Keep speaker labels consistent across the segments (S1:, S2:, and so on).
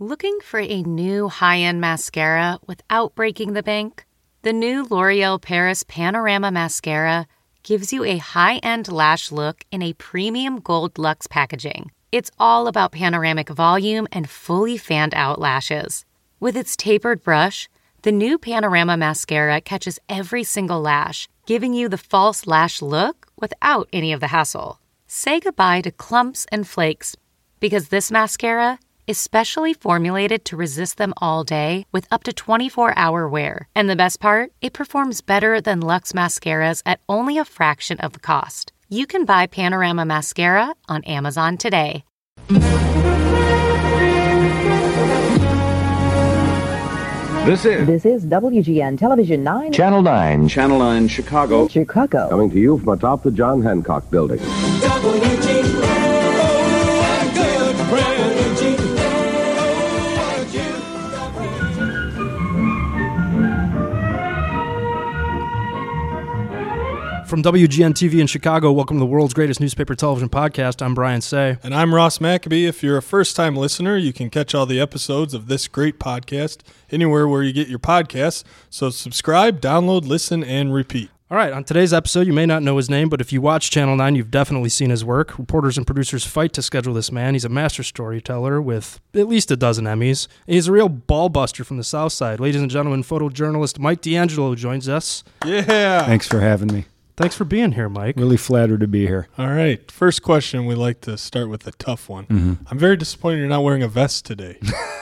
S1: Looking for a new high-end mascara without breaking the bank? The new L'Oreal Paris Panorama Mascara gives you a high-end lash look in a premium gold luxe packaging. It's all about panoramic volume and fully fanned-out lashes. With its tapered brush, the new Panorama Mascara catches every single lash, giving you the false lash look without any of the hassle. Say goodbye to clumps and flakes, because this mascara is specially formulated to resist them all day with up to 24-hour wear. And the best part? It performs better than Luxe mascaras at only a fraction of the cost. You can buy Panorama Mascara on Amazon today.
S2: This is
S3: WGN Television 9.
S2: Channel 9. Channel 9, Chicago.
S3: Chicago.
S4: Coming to you from atop the John Hancock Building.
S5: WGN.
S6: From WGN TV in Chicago, welcome to the world's greatest newspaper television podcast. I'm Brian Say.
S7: And I'm Ross Maccabee. If you're a first-time listener, you can catch all the episodes of this great podcast anywhere where you get your podcasts. So subscribe, download, listen, and repeat.
S6: All right, on today's episode, you may not know his name, but if you watch Channel 9, you've definitely seen his work. Reporters and producers fight to schedule this man. He's a master storyteller with at least a dozen Emmys. He's a real ball buster from the South Side. Ladies and gentlemen, photojournalist Mike D'Angelo joins us.
S7: Yeah.
S8: Thanks for having me.
S6: Thanks for being here, Mike.
S8: Really flattered to be here.
S7: All right. First question, we like to start with a tough one.
S8: Mm-hmm.
S7: I'm very disappointed you're not wearing a vest today.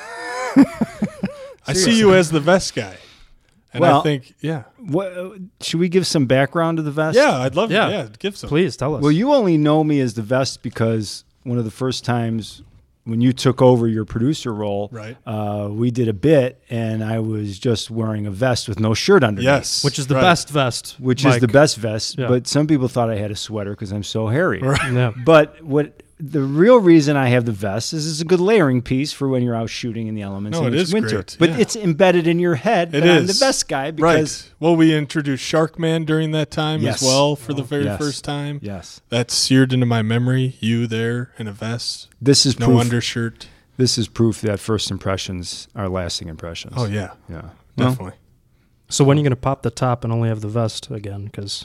S7: I see you as the vest guy. And I think, yeah.
S8: What, should we give some background to the vest?
S7: Yeah, I'd love to. Give some.
S6: Please, tell us.
S8: Well, you only know me as the vest because one of the first times when you took over your producer role,
S7: right.
S8: We did a bit, and I was just wearing a vest with no shirt underneath.
S7: Yes.
S6: Which is the best vest.
S8: Which
S6: Mike.
S8: is the best vest,
S6: Yeah.
S8: but some people thought I had a sweater because I'm so hairy.
S7: Right.
S6: Yeah.
S8: But the real reason I have the vest is it's a good layering piece for when you're out shooting in the elements
S7: No,
S8: and
S7: it
S8: it's
S7: is
S8: winter.
S7: great,
S8: But
S7: yeah.
S8: it's embedded in your head that I'm the vest guy because
S7: Right. Well, we introduced Sharkman during that time
S8: Yes.
S7: as well for the very
S8: Yes.
S7: first time.
S8: Yes.
S7: That's seared into my memory. You there in a vest.
S8: This is
S7: No
S8: proof.
S7: undershirt.
S8: This is proof that first impressions are lasting impressions.
S7: Oh, yeah.
S8: Yeah.
S7: Definitely.
S6: So when are you going to pop the top and only have the vest again? Because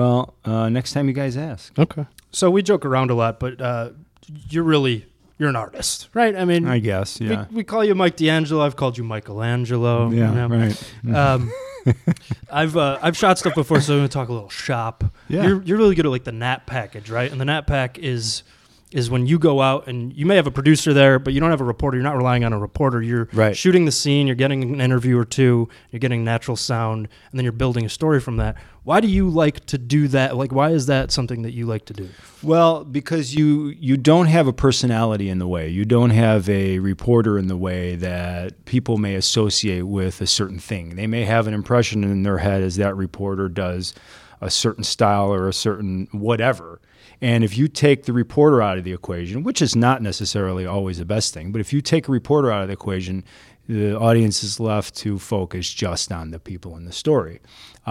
S8: Next time you guys ask.
S6: Okay. So we joke around a lot, but you're an artist, right? I mean,
S8: I guess, yeah.
S6: We call you Mike D'Angelo. I've called you Michelangelo.
S8: Yeah,
S6: you know?
S8: right.
S6: I've shot stuff before, so I'm going to talk a little shop.
S8: Yeah.
S6: You're really good at like the Nat package, right? And the Nat pack is when you go out and you may have a producer there, but you don't have a reporter. You're not relying on a reporter. You're
S8: Right.
S6: shooting the scene. You're getting an interview or two. You're getting natural sound, and then you're building a story from that. Why do you like to do that? Like, why is that something that you like to do?
S8: Well, because you don't have a personality in the way. You don't have a reporter in the way that people may associate with a certain thing. They may have an impression in their head as that reporter does a certain style or a certain whatever. And if you take the reporter out of the equation, which is not necessarily always the best thing, but if you take a reporter out of the equation, the audience is left to focus just on the people in the story,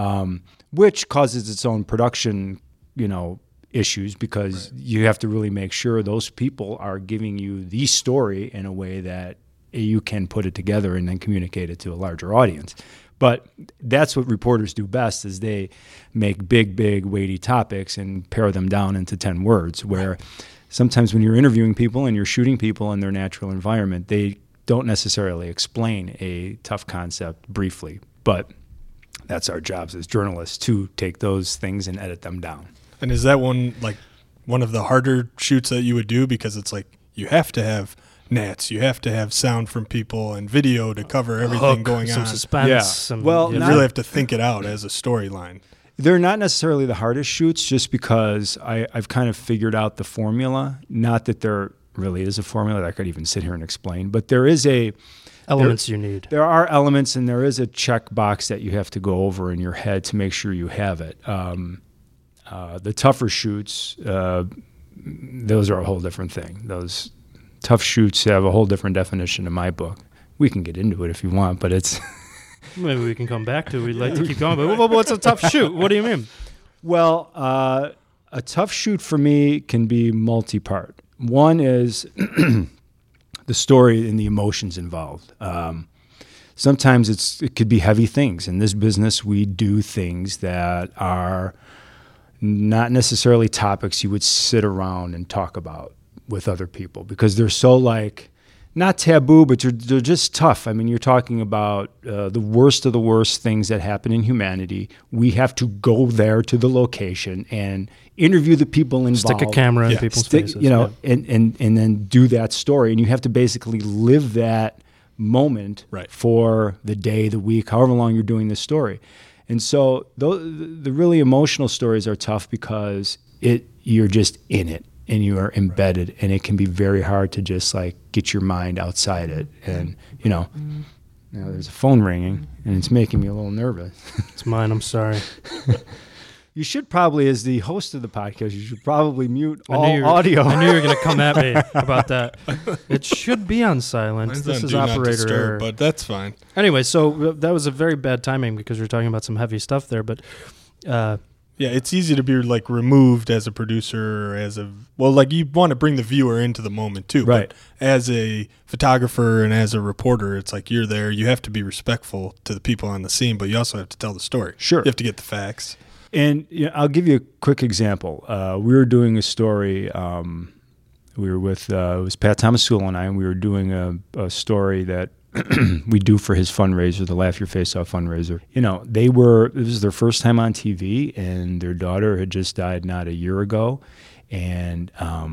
S8: which causes its own production, issues because you have to really make sure those people are giving you the story in a way that you can put it together and then communicate it to a larger audience. But that's what reporters do best is they make big, weighty topics and pare them down into 10 words, where sometimes when you're interviewing people and you're shooting people in their natural environment, they don't necessarily explain a tough concept briefly. But that's our jobs as journalists to take those things and edit them down.
S7: And is that one of the harder shoots that you would do? Because it's like you have to have Nats, you have to have sound from people and video to cover everything going
S6: some
S7: on.
S6: suspense.
S8: Yeah. Well,
S7: You really have to think it out as a storyline.
S8: They're not necessarily the hardest shoots just because I've kind of figured out the formula. Not that there really is a formula that I could even sit here and explain, but there is
S6: elements you need.
S8: There are elements and there is a check box that you have to go over in your head to make sure you have it. The tougher shoots, those are a whole different thing. Those tough shoots have a whole different definition in my book. We can get into it if you want, but it's...
S6: Maybe we can come back to it. We'd like to keep going. But what's a tough shoot? What do you mean?
S8: Well, a tough shoot for me can be multi-part. One is the story and the emotions involved. Sometimes it could be heavy things. In this business, we do things that are not necessarily topics you would sit around and talk about with other people because they're so like, not taboo, but they're just tough. I mean, you're talking about the worst of the worst things that happen in humanity. We have to go there to the location and interview the people involved.
S6: Stick a camera in people's faces.
S8: And then do that story. And you have to basically live that moment for the day, the week, however long you're doing this story. And so the really emotional stories are tough because you're just in it and you are embedded, and it can be very hard to just like get your mind outside it. And there's a phone ringing and it's making me a little nervous.
S6: It's mine. I'm sorry.
S8: You should probably, as the host of the podcast, you should probably mute all audio.
S6: I knew you were going to come at me about that. It should be on silent. This is operator error.
S7: But that's fine.
S6: Anyway, so that was a very bad timing because you're talking about some heavy stuff there. But
S7: yeah, it's easy to be like removed as a producer or like you want to bring the viewer into the moment too.
S8: Right.
S7: But as a photographer and as a reporter, it's like you're there. You have to be respectful to the people on the scene, but you also have to tell the story.
S8: Sure.
S7: You have to get the facts.
S8: And I'll give you a quick example. We were doing a story. We were with it was Pat Tomasula and I, and we were doing a story that we do for his fundraiser, the Laugh Your Face Off fundraiser. It was their first time on TV, and their daughter had just died not a year ago, and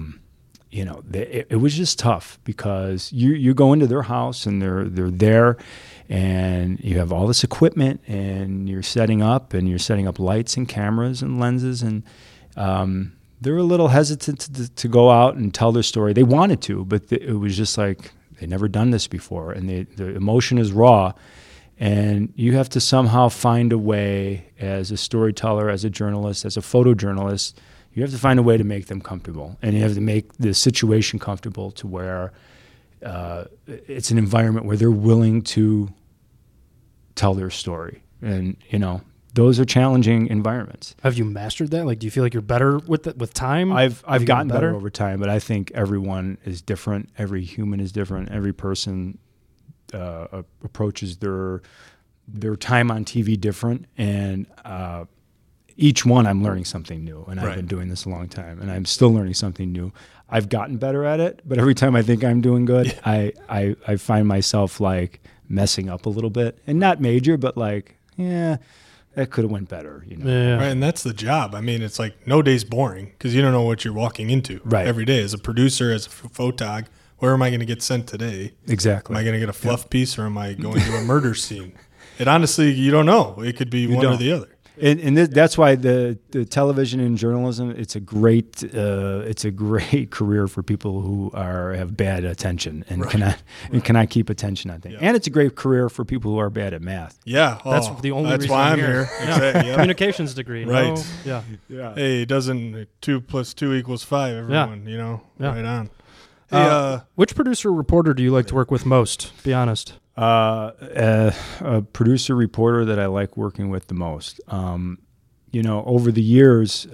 S8: it was just tough because you go into their house and they're there. And you have all this equipment, and you're setting up lights and cameras and lenses, and they're a little hesitant to go out and tell their story. They wanted to, but it was just like they'd never done this before, and the emotion is raw, and you have to somehow find a way as a storyteller, as a journalist, as a photojournalist, you have to find a way to make them comfortable, and you have to make the situation comfortable to where it's an environment where they're willing to tell their story. And, those are challenging environments.
S6: Have you mastered that? Like, do you feel like you're better with time?
S8: I've gotten better over time, but I think everyone is different. Every human is different. Every person approaches their time on TV different. And each one I'm learning something new. And I've been doing this a long time, and I'm still learning something new. I've gotten better at it, but every time I think I'm doing good, I find myself like messing up a little bit, and not major, but like, that could have went better,
S6: Yeah.
S7: Right, and that's the job. I mean, it's like no day's boring because you don't know what you're walking into every day. As a producer, as a photog, where am I going to get sent today?
S8: Exactly.
S7: Am I going to get a fluff piece, or am I going to a murder scene? It honestly, you don't know. It could be one or the other.
S8: And that's why the television and journalism, it's a great career for people who have bad attention and cannot keep attention on things. Yeah. And it's a great career for people who are bad at math.
S7: Yeah,
S6: that's the only reason
S7: why I'm here. Exactly.
S6: Yeah. Communications degree,
S7: right?
S6: No?
S7: Yeah. Hey, doesn't 2 + 2 = 5? Everyone, right on.
S6: Hey, which producer or reporter do you like to work with most? Be honest.
S8: A producer reporter that I like working with the most. Over the years,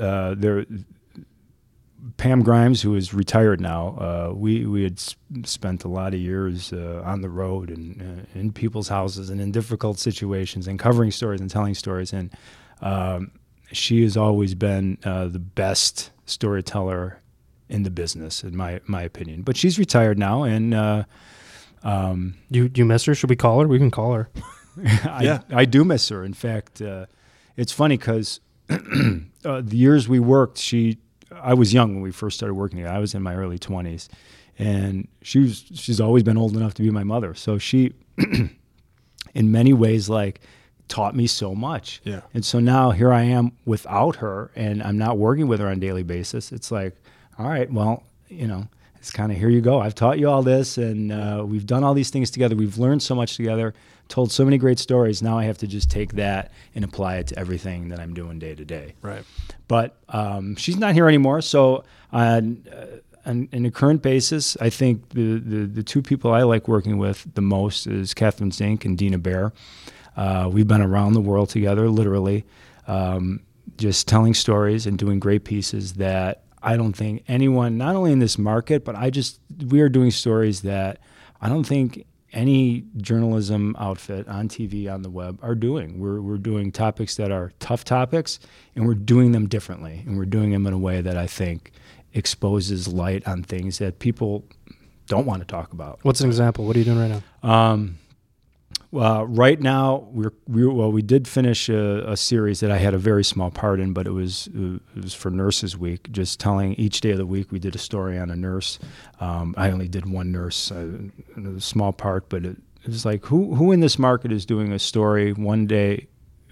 S8: Pam Grimes, who is retired now, we had spent a lot of years on the road and in people's houses and in difficult situations and covering stories and telling stories. And she has always been the best storyteller in the business, in my opinion. But she's retired now, and
S6: you miss her? Should we call her? We can call her.
S8: I do miss her. In fact, it's funny because the years we worked, I was young when we first started working together. I was in my early 20s, and she's always been old enough to be my mother. So she, in many ways, like taught me so much.
S7: Yeah.
S8: And so now here I am without her, and I'm not working with her on a daily basis. It's like, all right, well, it's kind of, here you go. I've taught you all this, and we've done all these things together. We've learned so much together, told so many great stories. Now I have to just take that and apply it to everything that I'm doing day to day.
S7: Right.
S8: But she's not here anymore. So on a current basis, I think the two people I like working with the most is Catherine Zink and Dina Bear. We've been around the world together, literally, just telling stories and doing great pieces that I don't think anyone, not only in this market, but we are doing stories that I don't think any journalism outfit on TV, on the web are doing. We're doing topics that are tough topics, and we're doing them differently, and we're doing them in a way that I think exposes light on things that people don't want to talk about.
S6: What's an example? What are you doing right now?
S8: Well, right now we did finish a series that I had a very small part in, but it was for Nurses Week. Just telling each day of the week, we did a story on a nurse. I only did one nurse, a small part, but it was like who in this market is doing a story one day,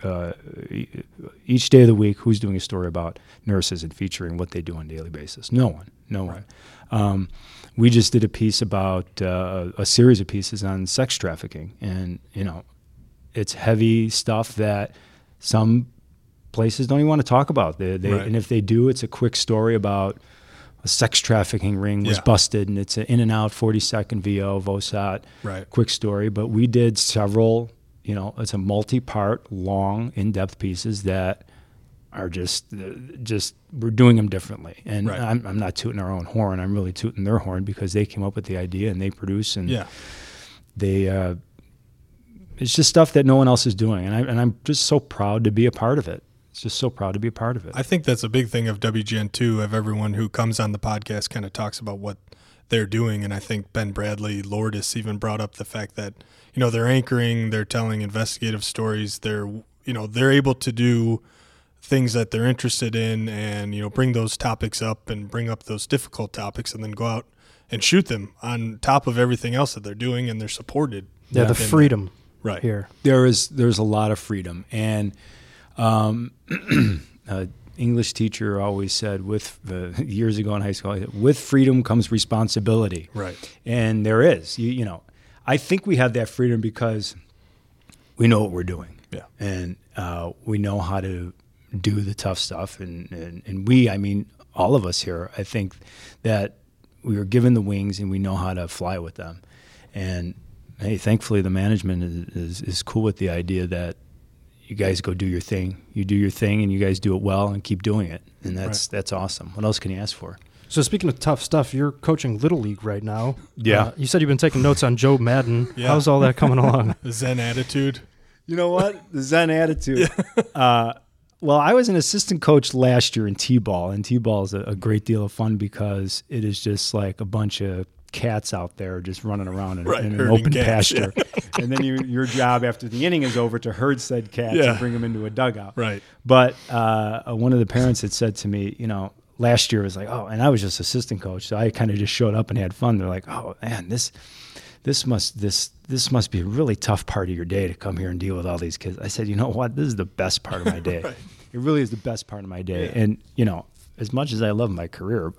S8: each day of the week? Who's doing a story about nurses and featuring what they do on a daily basis? No one. We just did a piece about a series of pieces on sex trafficking, and it's heavy stuff that some places don't even want to talk about. And if they do, it's a quick story about a sex trafficking ring was busted, and it's an in and out 40-second VO, VOSAT, quick story. But we did several. It's a multi-part, long, in-depth pieces that are just we're doing them differently. And I'm not tooting our own horn. I'm really tooting their horn because they came up with the idea and they produce, and they it's just stuff that no one else is doing. And I'm just so proud to be a part of it. It's just so proud to be a part of it.
S7: I think that's a big thing of WGN too, of everyone who comes on the podcast kind of talks about what they're doing. And I think Ben Bradley Lourdes even brought up the fact that, they're anchoring, they're telling investigative stories, they're able to do things that they're interested in, and bring those topics up and bring up those difficult topics, and then go out and shoot them on top of everything else that they're doing, and they're supported.
S6: Yeah, the freedom here.
S8: There's a lot of freedom, and English teacher always said, years ago in high school, with freedom comes responsibility.
S7: Right.
S8: And there is. I think we have that freedom because we know what we're doing.
S7: Yeah.
S8: And we know how to do the tough stuff, and we, I mean, all of us here, I think that we were given the wings and we know how to fly with them. And hey, thankfully the management is cool with the idea that you guys go do your thing. You do your thing and you guys do it well and keep doing it. And that's awesome. What else can you ask for?
S6: So speaking of tough stuff, you're coaching Little League right now.
S8: Yeah.
S6: You said you've been taking notes on Joe Madden. Yeah. How's all that coming along?
S7: The Zen attitude.
S8: You know what? The Zen attitude. Well, I was an assistant coach last year in T-ball, and T-ball is a great deal of fun because it is just like a bunch of cats out there just running around in an open pasture. Yeah. And then your job after the inning is over to herd said cats and bring them into a dugout.
S7: Right.
S8: But one of the parents had said to me, last year was like, and I was just assistant coach, so I kind of just showed up and had fun. They're like, oh man, this must be a really tough part of your day to come here and deal with all these kids. I said, you know what? This is the best part of my day. Right. It really is the best part of my day. Yeah. And, as much as I love my career,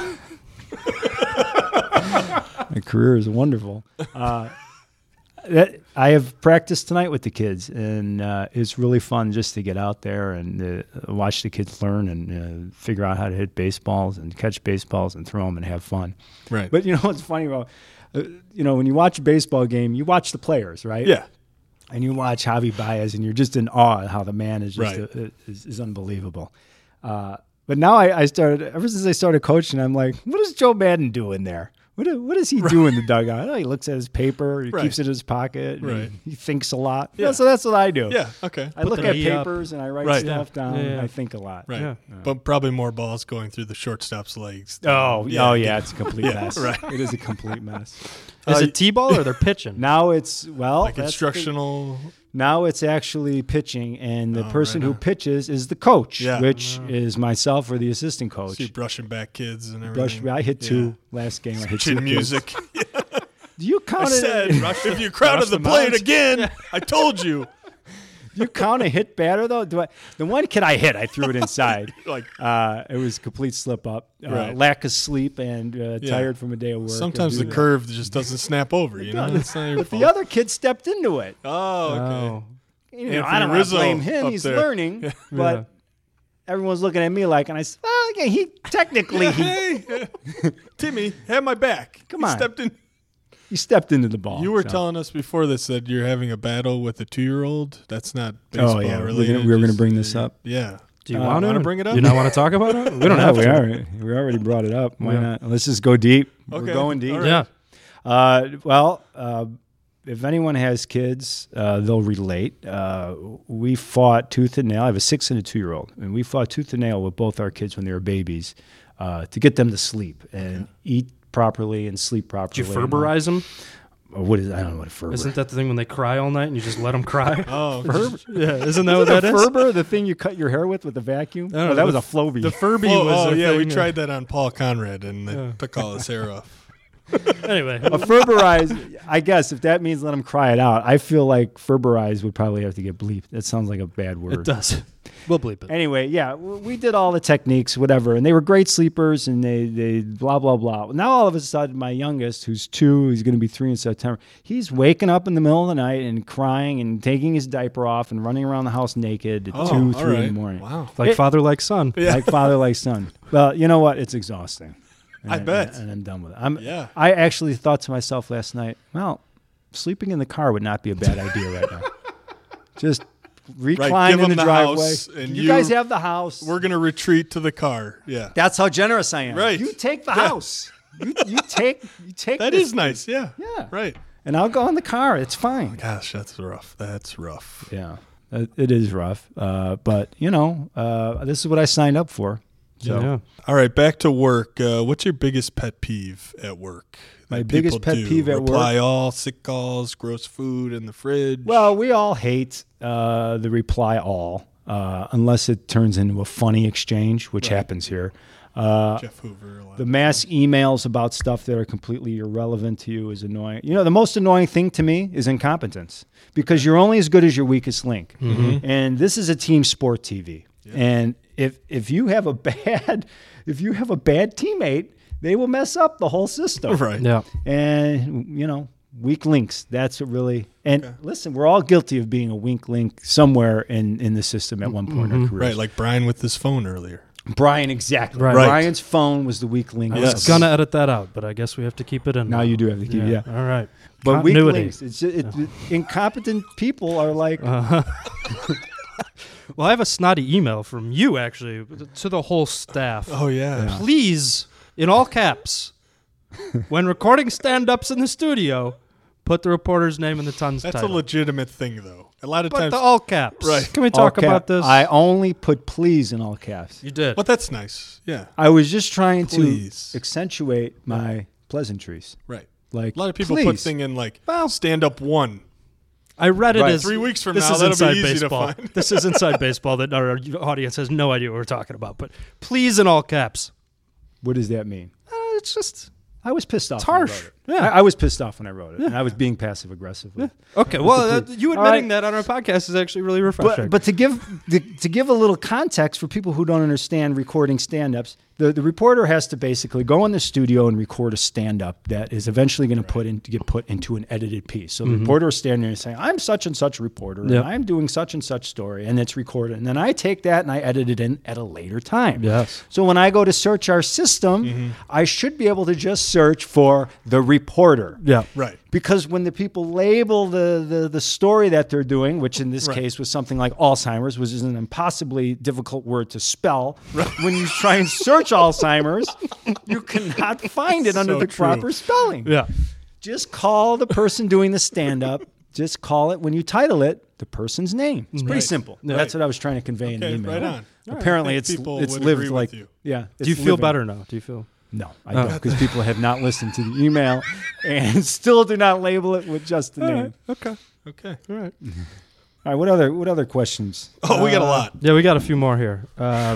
S8: my career is wonderful. I have practice tonight with the kids, and it's really fun just to get out there and watch the kids learn and figure out how to hit baseballs and catch baseballs and throw them and have fun.
S7: Right.
S8: But what's funny about when you watch a baseball game, you watch the players, right?
S7: Yeah.
S8: And you watch Javi Baez, and you're just in awe at how the man is just is unbelievable. But now ever since I started coaching, I'm like, what does Joe Madden do in there? What does he do in the dugout? He looks at his paper, he keeps it in his pocket, he thinks a lot. Yeah. So that's what I do.
S7: Yeah, okay.
S8: I look at papers and I write stuff down. Yeah. I think a lot.
S7: Right. Yeah. But probably more balls going through the shortstop's legs.
S8: It's a complete mess.
S7: Right.
S8: It is a complete mess.
S6: Is it T-ball or they're pitching?
S8: Now it's,
S7: like instructional.
S8: Now it's actually pitching, and the person who pitches is the coach, which is myself or the assistant coach.
S7: So you're brushing back kids and everything.
S8: I hit two last game. I hit two
S7: music.
S8: Do you count
S7: if you crowded the plate again, I told you.
S8: Do you count a hit batter, though? The one kid I hit, I threw it inside. It was a complete slip up. Lack of sleep and tired from a day of work.
S7: Sometimes the curve just doesn't snap over, It's not your fault.
S8: The other kid stepped into it.
S7: Oh, okay.
S8: I don't want to blame him. He's learning. But everyone's looking at me like, and I said, he technically.
S7: Hey, Timmy, have my back.
S8: Come on.
S7: He
S8: stepped into the ball.
S7: You were telling us before this that you're having a battle with a 2-year-old. That's not baseball related.
S8: We were going to bring this up.
S7: Yeah.
S6: Do you want to
S7: bring it up?
S6: Do you not want to talk about it? We don't have to.
S8: We already brought it up. Why not? Let's just go deep.
S7: Okay.
S8: We're going deep.
S7: All right.
S8: Well, if anyone has kids, they'll relate. We fought tooth and nail. I have a 6 and a 2-year-old, and we fought tooth and nail with both our kids when they were babies to get them to sleep and eat properly and sleep properly.
S6: Did you Ferberize them?
S8: What is? I don't know what a Ferber.
S6: Isn't that the thing when they cry all night and you just let them cry?
S7: Oh,
S6: Yeah, isn't that what that is?
S8: Ferber, the thing you cut your hair with the vacuum?
S6: No,
S8: Oh, that was a Flowbee.
S6: The Furby was a
S7: yeah, we
S6: thing.
S7: tried that on Paul Conrad, and they took all his hair off.
S6: Anyway,
S8: A Ferberize, I guess, if that means let them cry it out, I feel like Ferberize would probably have to get bleeped. That sounds like a bad word.
S6: it does. We'll bleep it.
S8: Anyway, yeah, we did all the techniques, whatever, and they were great sleepers, and they blah, blah, blah. Now, all of a sudden, my youngest, who's 2, he's going to be 3 in September, he's waking up in the middle of the night and crying and taking his diaper off and running around the house naked at 2, 3 in the morning.
S7: Wow.
S6: Like father, like son.
S7: Yeah.
S8: Like father, like son. Well, you know what? It's exhausting.
S7: I bet.
S8: And I'm done with it.
S7: Yeah.
S8: I actually thought to myself last night, well, sleeping in the car would not be a bad idea right now. Just recline
S7: give
S8: in
S7: them
S8: the
S7: the
S8: driveway.
S7: house, and
S8: you guys have the house.
S7: We're going to retreat to the car. Yeah.
S8: That's how generous I am.
S7: Right.
S8: You take the house. You take
S7: That
S8: this,
S7: is nice. Yeah.
S8: Yeah.
S7: Right.
S8: and I'll go in the car. It's fine.
S7: Gosh, that's rough. That's rough.
S8: Yeah, it is rough. But you know, this is what I signed up for. So.
S6: Yeah.
S7: All right, back to work. What's your biggest pet peeve at work?
S8: My
S7: that
S8: biggest
S7: people
S8: pet
S7: do?
S8: peeve at work?
S7: Reply all, sick calls, gross food in the fridge.
S8: Well, we all hate the reply all, unless it turns into a funny exchange, which happens here.
S7: Jeff Hoover. A lot.
S8: The mass emails about stuff that are completely irrelevant to you is annoying. You know, the most annoying thing to me is incompetence, because you're only as good as your weakest link. Mm-hmm. And this is a team sport TV. Yeah. And if you have a bad teammate, they will mess up the whole system.
S7: Right.
S6: Yeah.
S8: And, you know, weak links, that's what really – and listen, we're all guilty of being a weak link somewhere in the system at one point in our careers.
S7: Right, like Brian with his phone earlier.
S8: Brian, exactly.
S6: Right.
S8: Brian's phone was the weak link.
S6: I was going to edit that out, but I guess we have to keep it in.
S8: Now you do have to keep it, yeah.
S6: All right.
S8: But
S6: Continuity.
S8: weak links, incompetent people are like...
S6: Well, I have a snotty email from you, actually, to the whole staff.
S7: Oh, yeah.
S6: Please, in all caps, when recording stand-ups in the studio, put the reporter's name in the Tons
S7: That's
S6: title.
S7: a legitimate thing, though. A lot of
S6: But
S7: times.
S6: the all caps.
S7: Right.
S6: Can we talk about this?
S8: I only put please in all caps.
S6: You did.
S7: But that's nice. Yeah.
S8: I was just trying
S7: Please.
S8: to accentuate my pleasantries.
S7: Right.
S8: Like
S7: A lot of people
S8: please.
S7: put thing in like stand up one.
S6: I read it
S8: Right.
S6: as
S7: 3 weeks from
S6: this
S7: now,
S6: is
S7: that'll be
S6: inside
S7: easy to
S6: baseball.
S7: find.
S6: This is inside baseball that our audience has no idea what we're talking about. But please, in all caps.
S8: What does that mean?
S6: It's just
S8: I was pissed off.
S6: It's
S8: when I
S6: harsh.
S8: wrote it.
S6: Yeah.
S8: I was pissed off when I wrote it, and I was being passive aggressive.
S6: okay. Well, you
S8: All
S6: admitting
S8: right.
S6: that on our podcast is actually really refreshing.
S8: But to give a little context for people who don't understand recording stand-ups, the reporter has to basically go in the studio and record a stand-up that is eventually going to get put into an edited piece. So the reporter is standing there and saying, "I'm such and such reporter, and I'm doing such and such story," and it's recorded. And then I take that and I edit it in at a later time.
S6: Yes.
S8: So when I go to search our system, I should be able to just search for the reporter.
S6: yeah.
S7: Right.
S8: Because when the people label the story that they're doing, which in this case was something like Alzheimer's, which is an impossibly difficult word to spell, when you try and search Alzheimer's, you cannot find it under
S7: So
S8: the
S7: true.
S8: proper spelling.
S6: Yeah.
S8: Just call the person doing the stand-up. Just call it, when you title it, the person's name. It's pretty simple.
S6: Yeah.
S8: That's what I was trying to convey in the
S7: Okay,
S8: email.
S7: right on.
S8: Apparently,
S7: I
S8: it's
S7: think people
S8: lived
S7: would agree
S8: like
S7: with you.
S8: yeah.
S6: Do you
S8: it's
S6: feel
S8: living.
S6: better now? Do you feel?
S8: No, I don't, because people have not listened to the email and still do not label it with just the name.
S6: Okay.
S7: Okay.
S6: All right.
S8: All right, what other questions?
S7: Oh, we got a lot.
S6: Yeah, we got a few more here.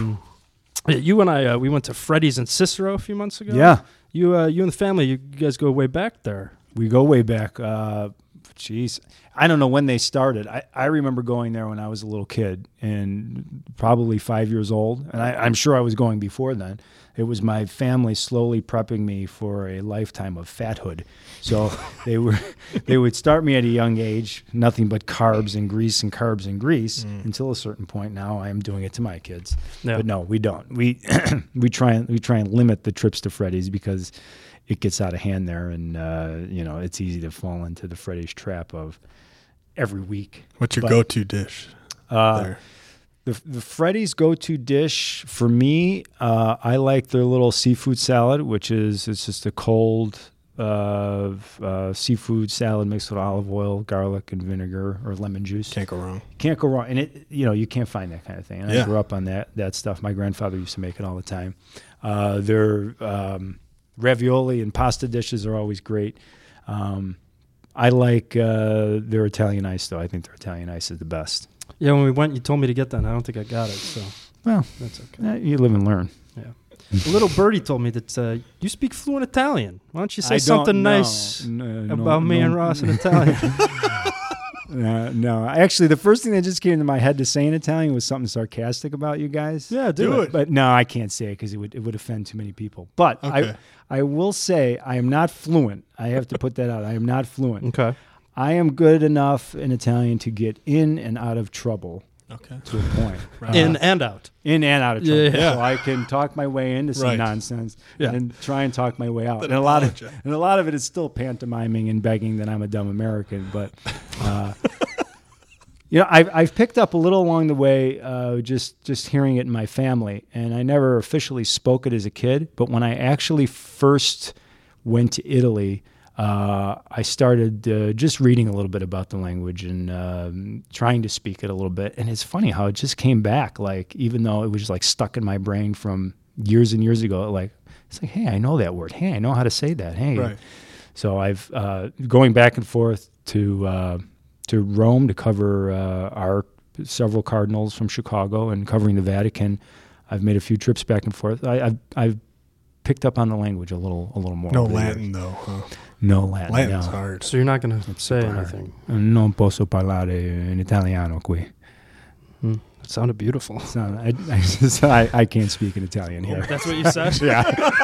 S6: You and I, we went to Freddy's in Cicero a few months ago.
S8: Yeah.
S6: You and the family, you guys go way back there.
S8: We go way back. Jeez, I don't know when they started. I remember going there when I was a little kid and probably 5 years old. And I'm sure I was going before then. It was my family slowly prepping me for a lifetime of fathood. So they would start me at a young age, nothing but carbs and grease and carbs and grease until a certain point. Now I am doing it to my kids.
S6: Yeah.
S8: But no, we don't. We try and limit the trips to Freddy's because it gets out of hand there, and it's easy to fall into the Freddy's trap of every week.
S7: What's your go-to dish there?
S8: The Freddy's go-to dish for me, I like their little seafood salad, it's just a cold seafood salad mixed with olive oil, garlic, and vinegar or lemon juice.
S7: Can't go wrong.
S8: Can't go wrong. And it, you can't find that kind of thing. And
S7: Yeah.
S8: I grew up on that stuff. My grandfather used to make it all the time. Their ravioli and pasta dishes are always great. I like their Italian ice, though. I think their Italian ice is the best.
S6: Yeah, when we went, you told me to get that, and I don't think I got it, so
S8: Well,
S6: that's okay.
S8: you live and learn.
S6: Yeah. A little birdie told me that you speak fluent Italian. Why don't you say
S8: I
S6: something
S8: don't-
S6: nice
S8: no,
S6: about me and Ross in Italian?
S8: No. Actually, the first thing that just came to my head to say in Italian was something sarcastic about you guys.
S6: Yeah, do it.
S8: But no, I can't say it because it would offend too many people. But
S7: Okay.
S8: I will say I am not fluent. I have to put that out. I am not fluent.
S6: Okay.
S8: I am good enough in Italian to get in and out of trouble
S7: Okay.
S8: to a point.
S7: Right.
S6: In and out.
S8: In and out of trouble.
S6: Yeah.
S8: So I can talk my way into some
S7: Right.
S8: nonsense
S6: Yeah.
S8: and try and talk my way out.
S7: Then
S8: And a lot
S7: apologize.
S8: of it is still pantomiming and begging that I'm a dumb American. But I've picked up a little along the way, just hearing it in my family, and I never officially spoke it as a kid. But when I actually first went to Italy, I started just reading a little bit about the language and trying to speak it a little bit. And it's funny how it just came back, like even though it was just like stuck in my brain from years and years ago. It's like, hey, I know that word. Hey, I know how to say that. Hey,
S7: Right.
S8: So I've going back and forth to Rome to cover our several cardinals from Chicago and covering the Vatican. I've made a few trips back and forth. I've picked up on the language a little more.
S7: No
S8: over the
S7: Latin
S8: years.
S7: though. Huh?
S8: No Latin.
S7: Latin's
S8: no.
S7: hard.
S6: So you're not going to say anything.
S8: Non posso parlare in italiano qui.
S6: It sounded beautiful.
S8: So I can't speak in Italian here.
S6: That's what you said?
S8: Yeah.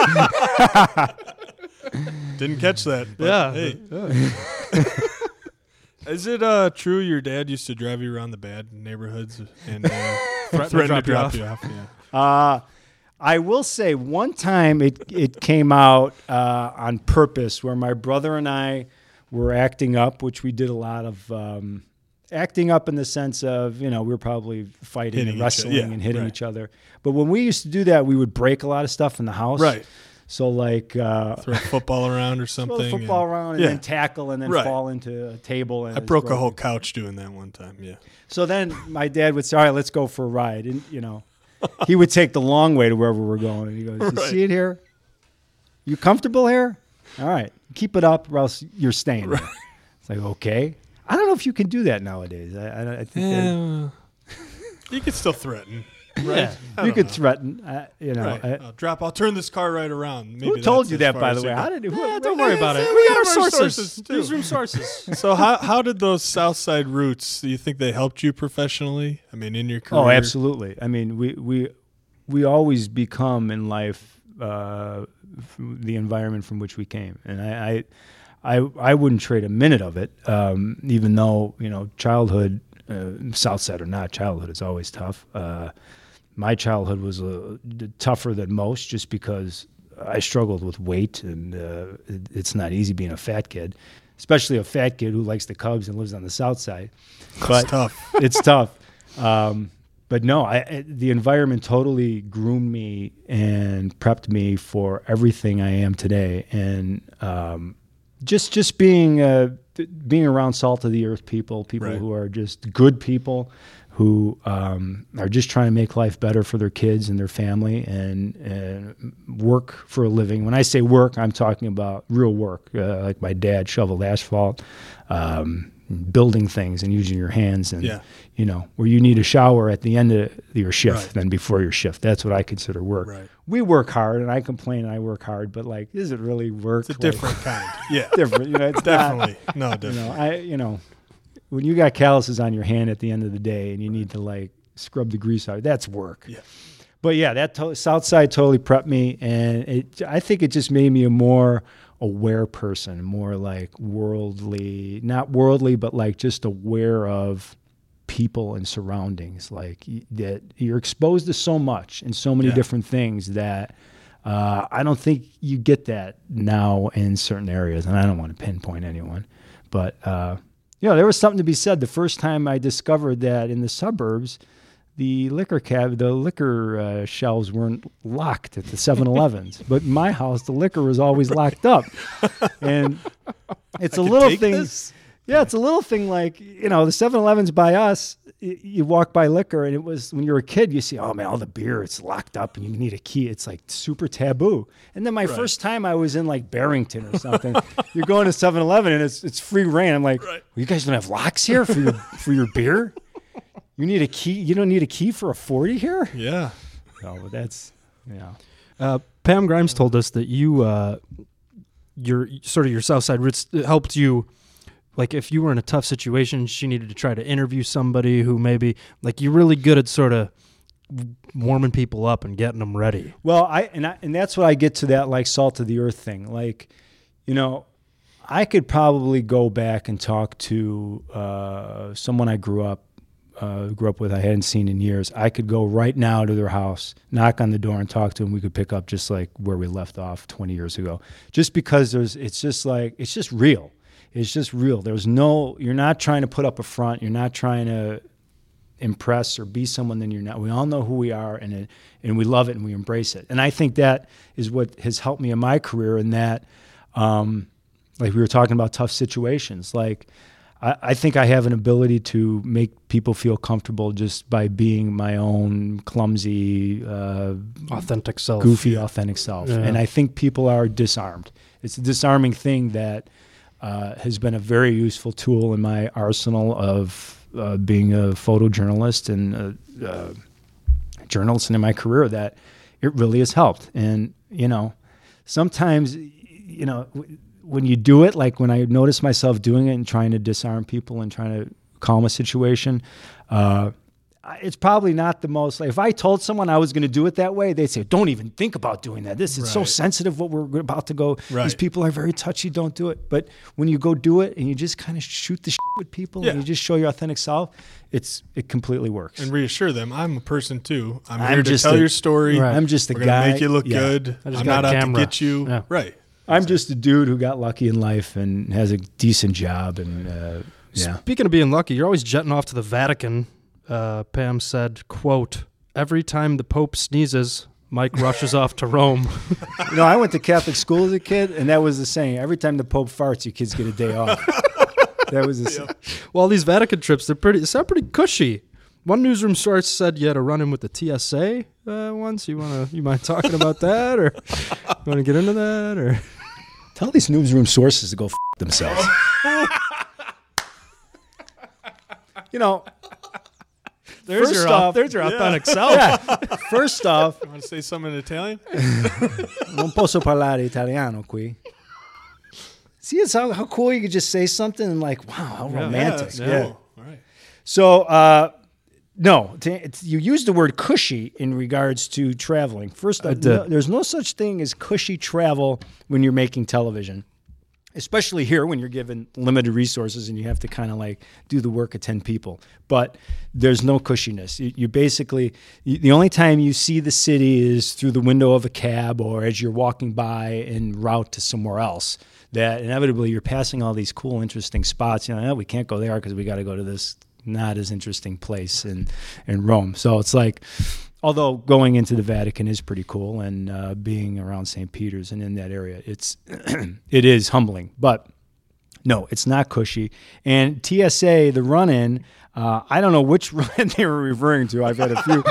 S7: Didn't catch that. But
S6: Yeah.
S7: Hey. Is it true your dad used to drive you around the bad neighborhoods and threaten to drop you off? Yeah.
S8: I will say one time it came out on purpose where my brother and I were acting up, which we did a lot of acting up in the sense of, we were probably fighting
S7: Hitting
S8: and
S7: each
S8: wrestling
S7: other. Yeah,
S8: and hitting
S7: right.
S8: each other. But when we used to do that, we would break a lot of stuff in the house.
S7: Right.
S8: So like
S7: Throw a football around or something.
S8: throw the football around and
S7: yeah.
S8: then tackle and then
S7: Right.
S8: fall into a table. And
S7: I
S8: it's
S7: broke a
S8: broken.
S7: whole couch doing that one time. Yeah.
S8: So then my dad would say, all right, let's go for a ride. And, he would take the long way to wherever we're going. And he goes, you
S7: Right.
S8: see it here? You comfortable here? All right. Keep it up or else you're staying there. It's like, okay. I don't know if you can do that nowadays. I think that
S7: You could still threaten.
S6: Yeah.
S8: you could threaten,
S7: Right. I'll turn this car right around. Maybe
S8: who told
S7: that's
S8: you
S7: as
S8: that,
S7: far
S8: by
S7: as
S8: the way?
S7: you
S8: How
S7: go.
S8: did
S6: Don't worry about it.
S7: We
S6: We got
S7: have
S6: our
S7: our
S6: sources.
S7: sources, too.
S6: Newsroom sources.
S7: So how did those Southside roots? Do you think they helped you professionally? I mean, in your career.
S8: Oh, absolutely. I mean, we always become in life the environment from which we came, and I wouldn't trade a minute of it. Even though childhood, Southside or not, childhood is always tough. My childhood was tougher than most, just because I struggled with weight, and it's not easy being a fat kid, especially a fat kid who likes the Cubs and lives on the South Side.
S7: It's tough.
S8: It's tough. But no, the environment totally groomed me and prepped me for everything I am today. And just being around salt of the earth people
S7: Right.
S8: who are just good people, who are just trying to make life better for their kids and their family and work for a living. When I say work, I'm talking about real work. Like my dad shoveled asphalt, building things and using your hands, and
S7: Yeah.
S8: where you need a shower at the end of your shift
S7: Right.
S8: than before your shift. That's what I consider work.
S7: Right.
S8: We work hard, and I complain I work hard, but is it really work?
S7: It's a different kind. Yeah.
S8: Different. It's
S7: Definitely. No,
S8: Not,
S7: definitely.
S8: when you got calluses on your hand at the end of the day and you need to scrub the grease out, that's work.
S7: Yeah.
S8: But yeah, that Southside totally prepped me, and I think it just made me a more aware person, more worldly, not worldly, but just aware of people and surroundings. That you're exposed to so much and so many
S7: Yeah.
S8: different things that I don't think you get that now in certain areas. And I don't want to pinpoint anyone, but there was something to be said. The first time I discovered that in the suburbs, the liquor shelves weren't locked at the 7-Elevens. But in my house, the liquor was always locked up. And it's a little thing. Yeah, it's a little thing like, the 7-Elevens by us, you walk by liquor, and it was when you're a kid, you see, oh man, all the beer, it's locked up and you need a key. It's like super taboo. And then my first time I was in like Barrington or something, you're going to 7-Eleven and it's free reign. I'm like, well, you guys don't have locks here for your beer? You need a key? You don't need a key for a 40 here?
S7: Yeah.
S8: No, but that's,
S6: Pam Grimes told us that your Southside roots helped you. Like if you were in a tough situation, she needed to try to interview somebody who maybe, like, you're really good at sort of warming people up and getting them ready.
S8: Well, and that's what I get to that like salt of the earth thing. Like, I could probably go back and talk to someone I grew up with, I hadn't seen in years. I could go right now to their house, knock on the door, and talk to them. We could pick up just like where we left off 20 years ago, just because it's just real. It's just real. You're not trying to put up a front. You're not trying to impress or be someone that you're not. We all know who we are, and we love it and we embrace it. And I think that is what has helped me in my career. In that, like we were talking about tough situations. Like I think I have an ability to make people feel comfortable just by being my own clumsy,
S6: authentic self,
S8: goofy, authentic self. Yeah. And I think people are disarmed. It's a disarming thing that has been a very useful tool in my arsenal of being a photojournalist and a journalist, and in my career, that it really has helped. And, sometimes, when you do it, like when I notice myself doing it and trying to disarm people and trying to calm a situation, it's probably not the most, like if I told someone I was going to do it that way, they'd say, don't even think about doing that. This is so sensitive what we're about to go. Right. These people are very touchy, don't do it. But when you go do it and you just kind of shoot the shit with people and you just show your authentic self, it completely works.
S7: And reassure them, I'm a person too. I'm here to tell your story.
S8: Right. I'm just a
S7: We're
S8: guy.
S7: Gonna make you look good. I'm not out to get you.
S6: Yeah.
S7: Right.
S8: I'm just a dude who got lucky in life and has a decent job. And
S6: Speaking of being lucky, you're always jetting off to the Vatican. Pam said, quote, every time the Pope sneezes, Mike rushes off to Rome.
S8: I went to Catholic school as a kid, and that was the saying. Every time the Pope farts, you kids get a day off. That was the saying.
S6: Well, these Vatican trips, they sound pretty cushy. One newsroom source said you had a run-in with the TSA once. You mind talking about that, or you want to get into that, or
S8: tell these newsroom sources to go themselves.
S6: There's your authentic self.
S8: Yeah. First off,
S7: you want to say something in Italian?
S8: Non posso parlare italiano qui. See, it's how cool you could just say something and like, wow, how romantic.
S7: Yeah. Cool. All right.
S8: So, no, you used the word cushy in regards to traveling. First, there's no such thing as cushy travel when you're making television. Especially here when you're given limited resources and you have to kind of like do the work of 10 people. But there's no cushiness. You basically, the only time you see the city is through the window of a cab or as you're walking by en route to somewhere else. That inevitably you're passing all these cool, interesting spots. We can't go there because we got to go to this not as interesting place in Rome. So it's like, although going into the Vatican is pretty cool, and being around St. Peter's and in that area, it is humbling. But no, it's not cushy. And TSA, the run-in, I don't know which run-in they were referring to. I've had a few.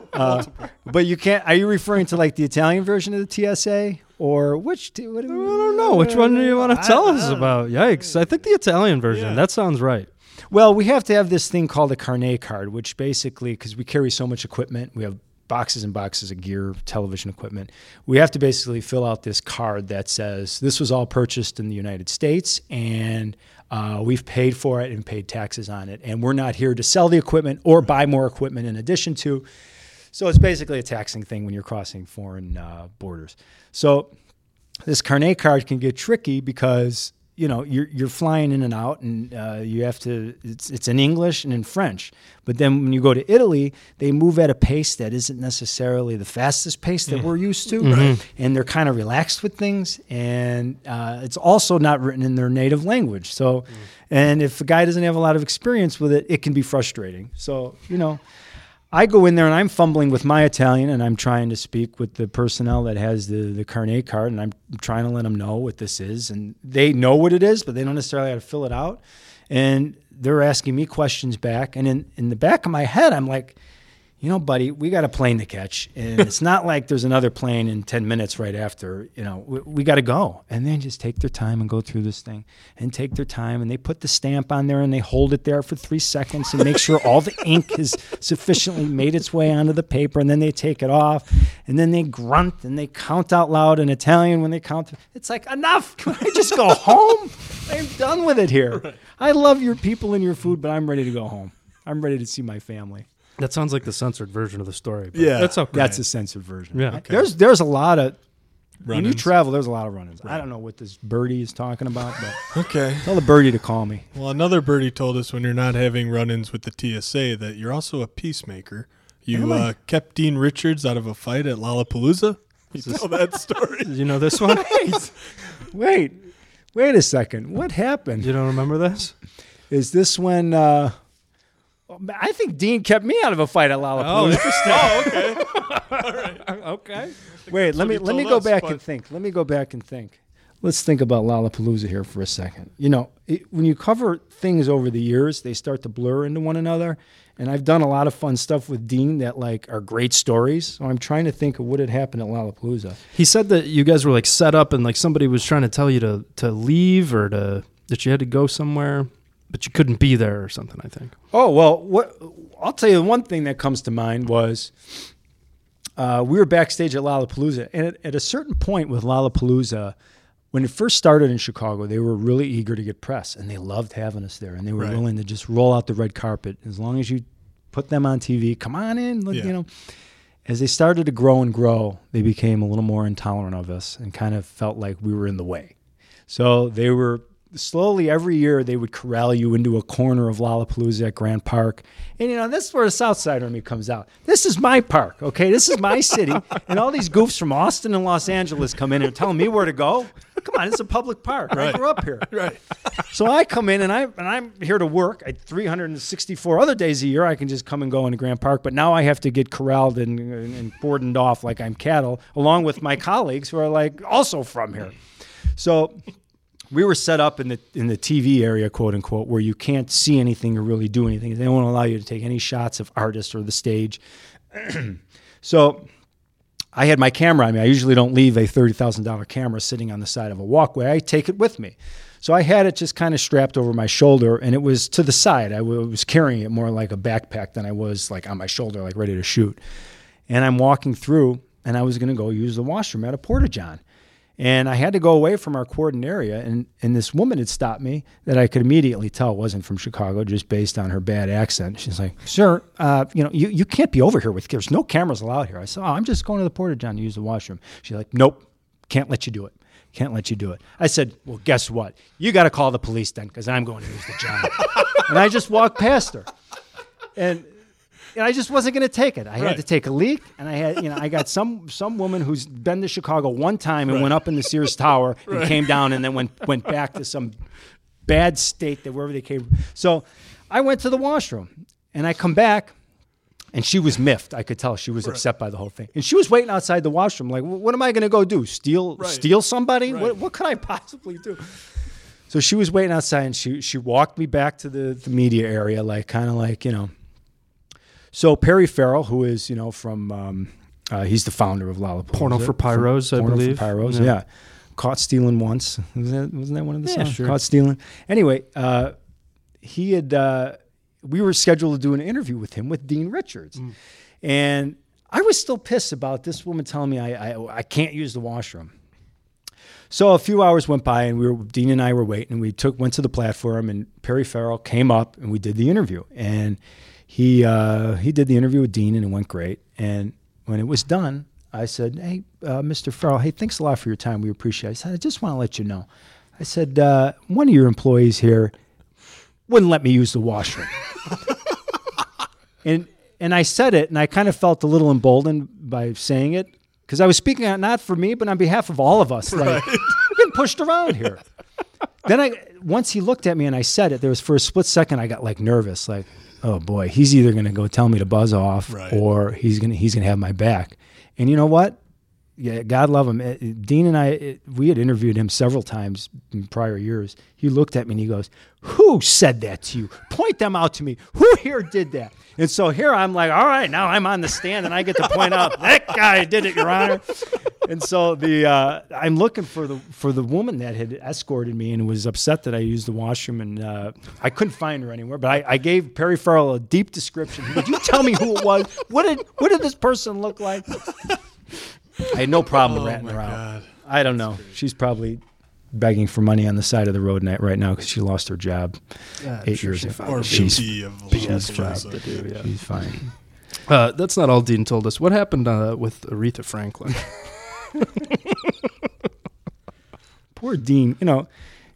S8: But you can't. Are you referring to like the Italian version of the TSA, or which? I
S6: don't know. Which one do you want to tell us about? Yikes! I think the Italian version. Yeah. That sounds right.
S8: Well, we have to have this thing called a carnet card, which basically, because we carry so much equipment, we have boxes and boxes of gear, television equipment. We have to basically fill out this card that says this was all purchased in the United States, and we've paid for it and paid taxes on it, and we're not here to sell the equipment or buy more equipment in addition to. So it's basically a taxing thing when you're crossing foreign borders. So this carnet card can get tricky because you're flying in and out, and you have to. It's in English and in French. But then when you go to Italy, they move at a pace that isn't necessarily the fastest pace that we're used to, and they're kind of relaxed with things. And it's also not written in their native language. So, and if a guy doesn't have a lot of experience with it, it can be frustrating. So I go in there and I'm fumbling with my Italian and I'm trying to speak with the personnel that has the carnet card, and I'm trying to let them know what this is. And they know what it is, but they don't necessarily have to fill it out. And they're asking me questions back. And in the back of my head, I'm like, you know, buddy, we got a plane to catch. And it's not like there's another plane in 10 minutes right after. You know, we got to go. And then just take their time and go through this thing and take their time. And they put the stamp on there and they hold it there for 3 seconds and make sure all the ink has sufficiently made its way onto the paper. And then they take it off. And then they grunt and they count out loud in Italian when they count. It's like, enough. Can I just go home? I'm done with it here. Right. I love your people and your food, but I'm ready to go home. I'm ready to see my family.
S6: That sounds like the censored version of the story.
S7: Yeah,
S6: that's okay.
S8: That's a censored version.
S6: Yeah,
S8: okay. There's a lot of
S7: run-ins.
S8: When you travel. There's a lot of run-ins. Right. I don't know what this birdie is talking about, but
S7: okay.
S8: Tell the birdie to call me.
S7: Well, another birdie told us when you're not having run-ins with the TSA that you're also a peacemaker. You kept Dean Richards out of a fight at Lollapalooza. You tell that story.
S6: Did you know this one?
S8: Wait a second. What happened?
S6: You don't remember this?
S8: Is this when? I think Dean kept me out of a fight at Lollapalooza.
S7: Oh, interesting. Oh, okay. All right.
S8: Okay. Wait, let me go back and think. Let me go back and think. Let's think about Lollapalooza here for a second. You know, when you cover things over the years, they start to blur into one another. And I've done a lot of fun stuff with Dean that like are great stories. So I'm trying to think of what had happened at Lollapalooza.
S6: He said that you guys were like set up and like somebody was trying to tell you to leave or that you had to go somewhere, but you couldn't be there or something, I think.
S8: Oh, well, I'll tell you the one thing that comes to mind was we were backstage at Lollapalooza. And at a certain point with Lollapalooza, when it first started in Chicago, they were really eager to get press, and they loved having us there. And they were willing to just roll out the red carpet. As long as you put them on TV, come on in, you know. As they started to grow and grow, they became a little more intolerant of us and kind of felt like we were in the way. So they were slowly, every year, they would corral you into a corner of Lollapalooza at Grant Park. And, you know, this is where the South Sider in me comes out. This is my park, okay? This is my city. And all these goofs from Austin and Los Angeles come in and telling me where to go. Come on, it's a public park. Right. I grew up here.
S7: Right.
S8: So I come in, and I'm here to work. 364 other days a year, I can just come and go into Grant Park. But now I have to get corralled and cordoned off like I'm cattle, along with my colleagues who are, like, also from here. So we were set up in the TV area, quote unquote, where you can't see anything or really do anything. They won't allow you to take any shots of artists or the stage. So I had my camera on me. I usually don't leave a $30,000 camera sitting on the side of a walkway. I take it with me. So I had it just kind of strapped over my shoulder, and it was to the side. I was carrying it more like a backpack than I was like on my shoulder, like ready to shoot. And I'm walking through, and I was going to go use the washroom at a Porta-John. And I had to go away from our cordon area, and this woman had stopped me that I could immediately tell wasn't from Chicago just based on her bad accent. She's like, "Sir, you know, you can't be over here there's no cameras allowed here." I said, "Oh, I'm just going to the Porta-John to use the washroom." She's like, "Nope, can't let you do it. Can't let you do it." I said, "Well, guess what? You got to call the police then, because I'm going to use the John." And I just walked past her. And I just wasn't going to take it. I had to take a leak, and I got some woman who's been to Chicago one time and went up in the Sears Tower and came down and then went back to some bad state that wherever they came from. So I went to the washroom, and I come back, and she was miffed. I could tell she was upset by the whole thing. And she was waiting outside the washroom like, what am I going to go do? Steal somebody?
S7: Right.
S8: What could I possibly do? So she was waiting outside, and she walked me back to the media area, like kind of like, you know. So Perry Farrell, who is, you know, from, he's the founder of Lollapalooza.
S6: Porno for Pyros, I believe.
S8: Porno for Pyros, yeah. Caught stealing once. Wasn't that one of the songs? Sure. Caught stealing. Anyway, he had, we were scheduled to do an interview with him with Dean Richards. And I was still pissed about this woman telling me I can't use the washroom. So a few hours went by, and Dean and I were waiting, and we went to the platform, and Perry Farrell came up, and we did the interview. And he did the interview with Dean, and it went great. And when it was done, I said, "Hey, Mr. Farrell, hey, thanks a lot for your time. We appreciate it." I said, "I just want to let you know." I said, "One of your employees here wouldn't let me use the washroom." and I said it, and I kind of felt a little emboldened by saying it, because I was speaking out not for me, but on behalf of all of us. Like, we're getting pushed around here. Then once he looked at me and I said it, there was for a split second I got like nervous, like, oh boy, he's either going to go tell me to buzz off or he's going to have my back. And you know what? Yeah, God love him. Dean and I, we had interviewed him several times in prior years. He looked at me and he goes, who said that to you? Point them out to me. Who here did that? And so here I'm like, all right, now I'm on the stand and I get to point out that guy did it, Your Honor. And so I'm looking for the woman that had escorted me and was upset that I used the washroom, and I couldn't find her anywhere. But I gave Perry Farrell a deep description. Would you tell me who it was? What did this person look like? I had no problem ratting her out. I don't know. She's probably begging for money on the side of the road right now because she lost her job 8 years ago.
S7: Or
S8: she's
S7: fine.
S8: She's fine.
S6: That's not all Dean told us. What happened with Aretha Franklin?
S8: Poor Dean. You know,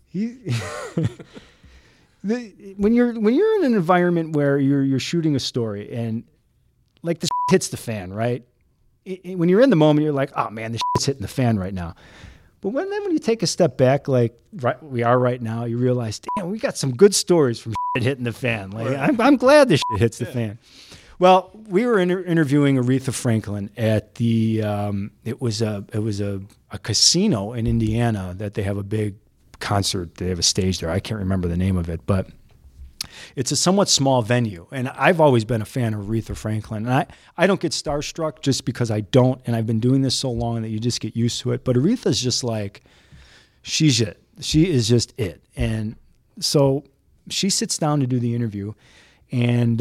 S8: when you're in an environment where you're shooting a story and like the hits the fan, right? When you're in the moment, you're like, oh man, this shit's hitting the fan right now. But when you take a step back, like we are right now, you realize, damn, we got some good stories from shit hitting the fan. Like I'm glad this shit hits the fan. Well, we were interviewing Aretha Franklin at the it was a casino in Indiana that they have a big concert. They have a stage there. I can't remember the name of it, but it's a somewhat small venue. And I've always been a fan of Aretha Franklin. And I don't get starstruck just because I don't. And I've been doing this so long that you just get used to it. But Aretha's just like, she's it. She is just it. And so she sits down to do the interview. And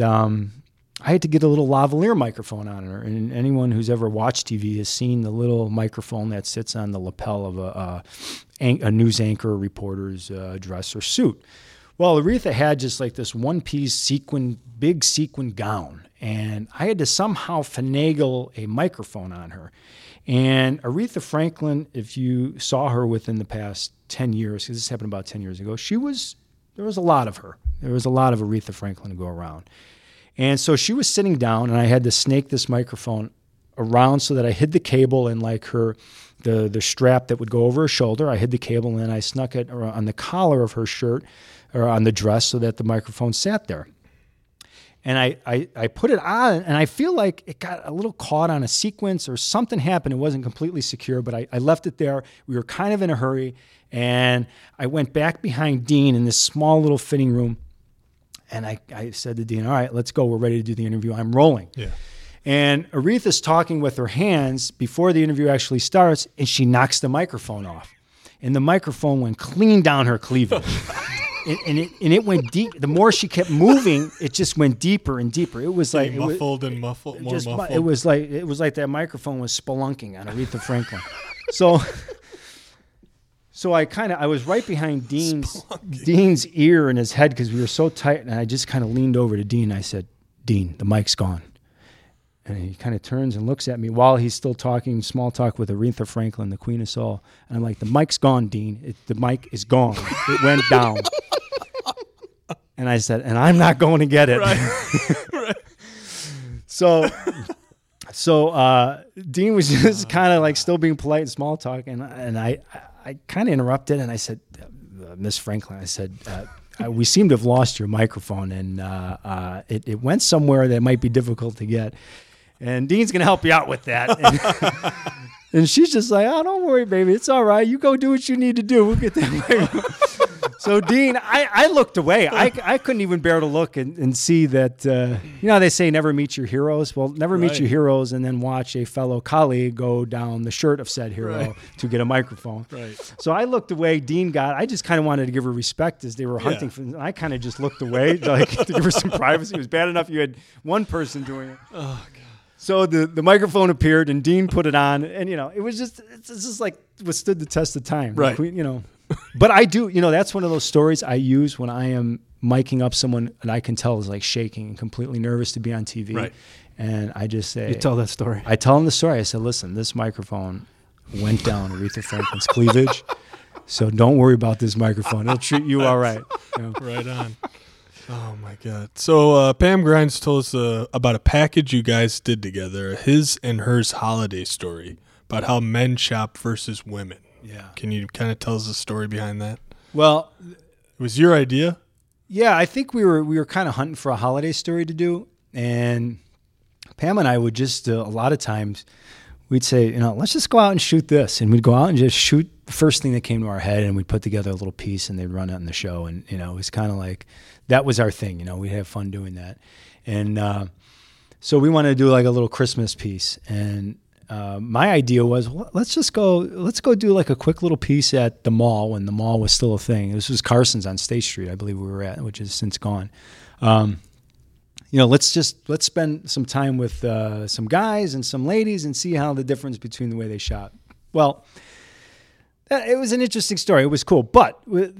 S8: I had to get a little lavalier microphone on her. And anyone who's ever watched TV has seen the little microphone that sits on the lapel of a news anchor reporter's dress or suit. Well, Aretha had just like this one-piece big sequin gown, and I had to somehow finagle a microphone on her. And Aretha Franklin, if you saw her within the past 10 years, because this happened about 10 years ago, there was a lot of her. There was a lot of Aretha Franklin to go around. And so she was sitting down, and I had to snake this microphone around so that I hid the cable and like the strap that would go over her shoulder. I hid the cable, and then I snuck it on the collar of her shirt, or on the dress, so that the microphone sat there. And I put it on, and I feel like it got a little caught on a sequence or something happened. It wasn't completely secure, but I left it there. We were kind of in a hurry, and I went back behind Dean in this small little fitting room, and I said to Dean, all right, let's go. We're ready to do the interview. I'm rolling. Yeah. And Aretha's talking with her hands before the interview actually starts, and she knocks the microphone off. And the microphone went clean down her cleavage. And it went deep. The more she kept moving, it just went deper and deeper. It was like
S7: muffled. It
S8: was like that microphone was spelunking on Aretha Franklin. So I was right behind Dean's ear and his head because we were so tight, and I just kind of leaned over to Dean. And I said, "Dean, the mic's gone." And he kind of turns and looks at me while he's still talking small talk with Aretha Franklin, the Queen of Soul. And I'm like, "The mic's gone, Dean. The mic is gone. It went down." And I said, "And I'm not going to get it." Right. So Dean was just kind of like still being polite and small talk. And I kind of interrupted, and I said, "Miss Franklin," I said, we seem to have lost your microphone, and it went somewhere that might be difficult to get. And Dean's going to help you out with that. And she's just like, "Oh, don't worry, baby. It's all right. You go do what you need to do. We'll get that microphone." So Dean, I looked away. I couldn't even bear to look and see that, you know, they say never meet your heroes. Well, never meet your heroes and then watch a fellow colleague go down the shirt of said hero to get a microphone. Right. So I looked away. I just kind of wanted to give her respect as they were hunting for them. I kind of just looked away like, to give her some privacy. It was bad enough you had one person doing it. Oh, God. So the microphone appeared and Dean put it on, and, you know, it's just like withstood the test of time.
S7: Right.
S8: You know. But I do, you know, that's one of those stories I use when I am miking up someone and I can tell is like shaking and completely nervous to be on TV. Right. And I just say...
S6: You tell that story.
S8: I tell him the story. I said, "Listen, this microphone went down Aretha Franklin's cleavage, so don't worry about this microphone. It'll treat you all right." You know?
S7: Right on. Oh, my God. So Pam Grimes told us about a package you guys did together, his and hers holiday story, about how men shop versus women. Yeah. Can you kind of tell us the story behind that?
S8: Well,
S7: It was your idea?
S8: Yeah, I think we were kind of hunting for a holiday story to do, and Pam and I would just a lot of times we'd say, let's just go out and shoot this, and we'd go out and just shoot the first thing that came to our head, and we'd put together a little piece, and they'd run it in the show, and it was kind of like that was our thing. We'd have fun doing that, and so we wanted to do like a little Christmas piece, and my idea was, well, let's go do like a quick little piece at the mall when the mall was still a thing. This was Carson's on State Street, I believe we were at, which is since gone. Let's spend some time with some guys and some ladies and see how the difference between the way they shot. Well, it was an interesting story. It was cool, but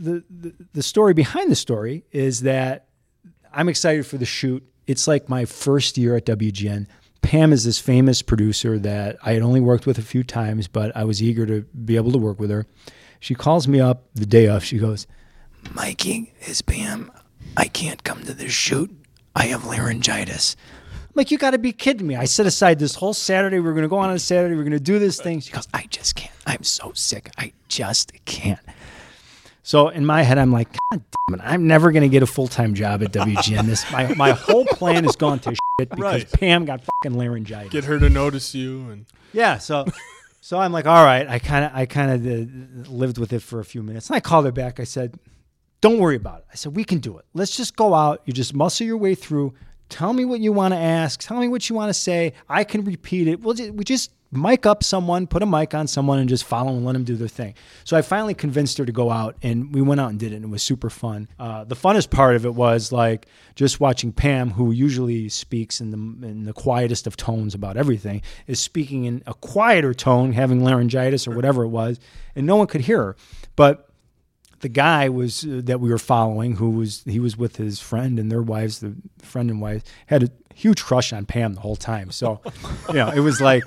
S8: the story behind the story is that I'm excited for the shoot. It's like my first year at WGN. Pam is this famous producer that I had only worked with a few times, but I was eager to be able to work with her. She calls me up the day of. She goes, "Mikey, it's Pam. I can't come to this shoot. I have laryngitis." I'm like, you got to be kidding me. I set aside this whole Saturday. We're going to go on a Saturday. We're going to do this thing. She goes, "I just can't. I'm so sick. I just can't." So in my head, I'm like, God damn it, I'm never going to get a full-time job at WGN. My whole plan has gone to shit because Pam got fucking laryngitis.
S7: Get her to notice you. And
S8: yeah, so I'm like, all right. I kind of lived with it for a few minutes. And I called her back. I said, don't worry about it. I said, we can do it. Let's just go out. You just muscle your way through. Tell me what you want to ask. Tell me what you want to say. I can repeat it. We just mic up someone, put a mic on someone, and just follow and let them do their thing. So I finally convinced her to go out, and we went out and did it, and it was super fun. The funnest part of it was like just watching Pam, who usually speaks in the quietest of tones about everything, is speaking in a quieter tone, having laryngitis or whatever it was, and no one could hear her. But the guy that we were following, he was with his friend and their wives, the friend and wife, had a huge crush on Pam the whole time. So, it was like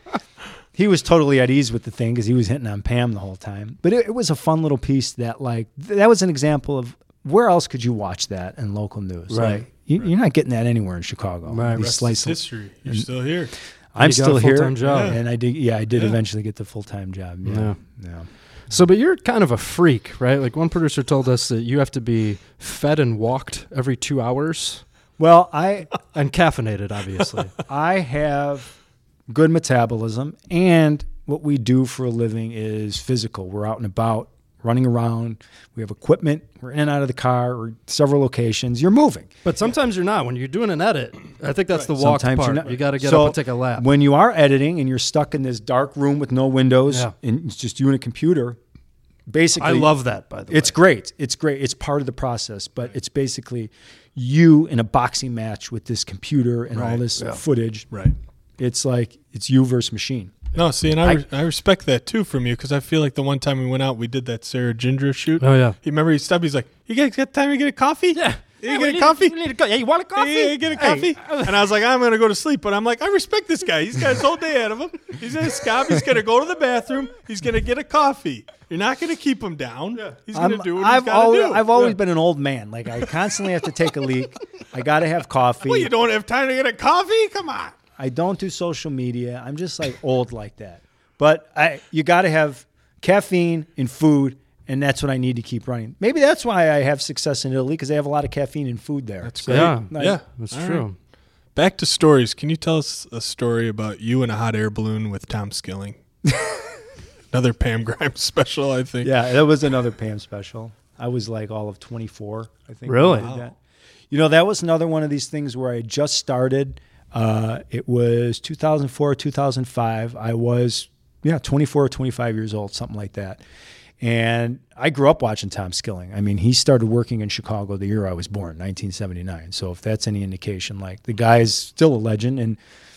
S8: he was totally at ease with the thing because he was hitting on Pam the whole time. But it was a fun little piece that was an example of where else could you watch that in local news?
S6: Right.
S8: Like, you're not getting that anywhere in Chicago.
S6: Right.
S7: rest is history. You're still here.
S8: I'm still here.
S6: Full-time job.
S8: And I did eventually get the full-time job. Yeah.
S6: So, but you're kind of a freak, right? Like one producer told us that you have to be fed and walked every 2 hours.
S8: Well,
S6: and caffeinated, obviously.
S8: I have good metabolism, and what we do for a living is physical. We're out and about, running around. We have equipment. We're in and out of the car. We're several locations. You're moving.
S6: But sometimes you're not. When you're doing an edit, I think that's the walk
S8: Sometimes
S6: part.
S8: you're not.
S6: You got to get up and take a lap.
S8: When you are editing and you're stuck in this dark room with no windows and it's just you and a computer, basically,
S6: I love that, by the way.
S8: It's great. It's great. It's part of the process, but it's basically you in a boxing match with this computer and all this footage.
S7: Right.
S8: It's like it's you versus machine.
S7: No, see, and I respect that too from you because I feel like the one time we went out, we did that Sarah Ginger shoot.
S6: Oh yeah.
S7: He stopped. He's like, "You guys got time to get a coffee? Yeah. You get a coffee?
S6: Yeah, you want a coffee?
S7: Yeah, get a coffee." And I was like, I'm going to go to sleep. But I'm like, I respect this guy. He's got his whole day ahead of him. He's going to stop. He's going to go to the bathroom. He's going to get a coffee. You're not going to keep him down. Yeah. He's going to do what he's got to do.
S8: I've always been an old man. Like, I constantly have to take a leak. I got to have coffee.
S7: Well, you don't have time to get a coffee? Come on.
S8: I don't do social media. I'm just like old like that. But you got to have caffeine and food. And that's what I need to keep running. Maybe that's why I have success in Italy because they have a lot of caffeine and food there.
S7: That's great.
S6: That's true.
S7: Right. Back to stories. Can you tell us a story about you in a hot air balloon with Tom Skilling? Another Pam Grimes special, I think.
S8: Yeah, that was another Pam special. I was like all of 24, I think.
S6: Really?
S8: Wow. That was another one of these things where I just started. It was 2004, 2005. I was 24 or 25 years old, something like that. And I grew up watching Tom Skilling. I mean, he started working in Chicago the year I was born, 1979. So if that's any indication, like the guy's still a legend. And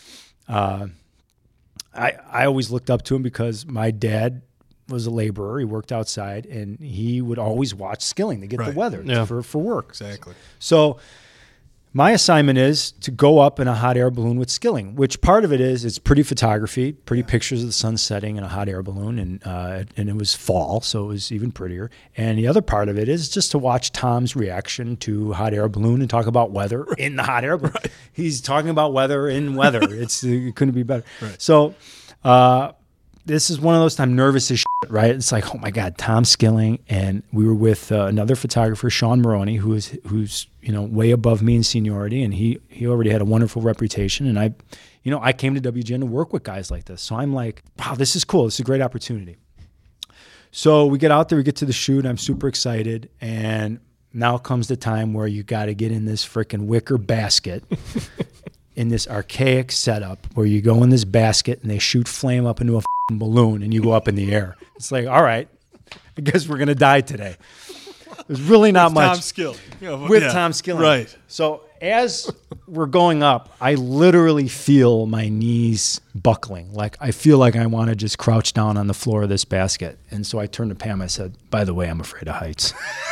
S8: I always looked up to him because my dad was a laborer. He worked outside, and he would always watch Skilling to get the weather for work.
S7: Exactly.
S8: So my assignment is to go up in a hot air balloon with Skilling, which part of it is it's pretty photography, pretty pictures of the sun setting in a hot air balloon, and it was fall, so it was even prettier. And the other part of it is just to watch Tom's reaction to hot air balloon and talk about weather in the hot air balloon. Right. He's talking about weather in weather. It couldn't be better. Right. So this is one of those times I'm nervous as shit, right? It's like, oh my God, Tom Skilling. And we were with another photographer, Sean Maroney, who's way above me in seniority. And he already had a wonderful reputation. And I came to WGN to work with guys like this. So I'm like, wow, this is cool. This is a great opportunity. So we get out there, we get to the shoot. I'm super excited. And now comes the time where you got to get in this freaking wicker basket in this archaic setup where you go in this basket and they shoot flame up into a balloon and you go up in the air. It's like, all right, I guess we're going to die today. There's really not much.
S7: Tom Skilling.
S8: With Tom Skilling.
S7: Right.
S8: So as we're going up, I literally feel my knees buckling. Like I feel like I want to just crouch down on the floor of this basket. And so I turned to Pam. I said, by the way, I'm afraid of heights.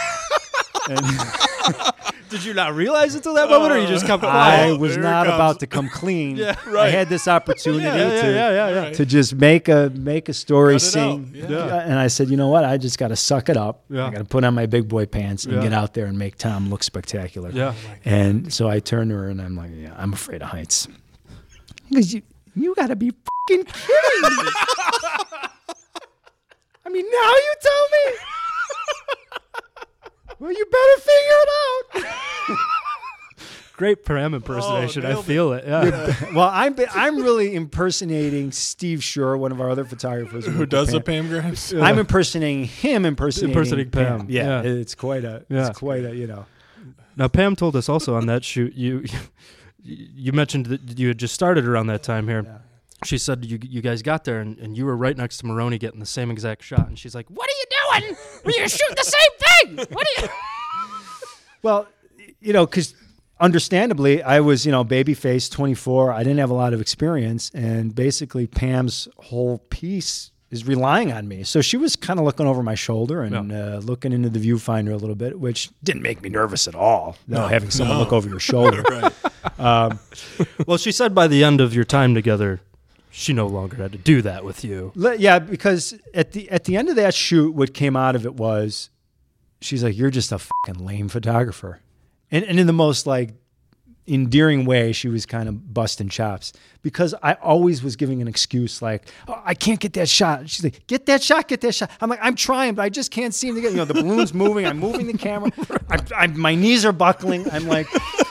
S6: Did you not realize until that moment, or you just kept
S8: I was not about to come clean.
S6: Yeah, right.
S8: I had this opportunity to just make a story scene. And I said, you know what? I just got to suck it up.
S6: Yeah.
S8: I got to put on my big boy pants and get out there and make Tom look spectacular.
S6: Yeah.
S8: And so I turned to her and I'm like, yeah, I'm afraid of heights. Because you got to be fucking kidding me. I mean, now you tell me. Well, you better figure it out.
S6: Great Pam impersonation. I feel it. Yeah.
S8: Well, I'm really impersonating Steve Schur, one of our other photographers.
S7: Who does the Pam Grimes?
S8: I'm impersonating him impersonating
S6: Pam.
S8: Yeah, it's quite a
S6: Now, Pam told us also on that shoot, you mentioned that you had just started around that time here.
S8: Yeah.
S6: She said you guys got there and you were right next to Maroney getting the same exact shot. And she's like, what are you doing? You're shooting the same thing. What are you?
S8: Well, because understandably, I was, babyface, 24. I didn't have a lot of experience. And basically, Pam's whole piece is relying on me. So she was kind of looking over my shoulder and looking into the viewfinder a little bit, which didn't make me nervous at all, having someone look over your shoulder.
S7: Right.
S6: Well, she said by the end of your time together, she no longer had to do that with you.
S8: Yeah, because at the end of that shoot, what came out of it was, she's like, you're just a fucking lame photographer. And in the most endearing way, she was kind of busting chops because I always was giving an excuse like, oh, I can't get that shot. She's like, get that shot. I'm like, I'm trying, but I just can't seem to get, the balloon's moving. I'm moving the camera. My knees are buckling. I'm like,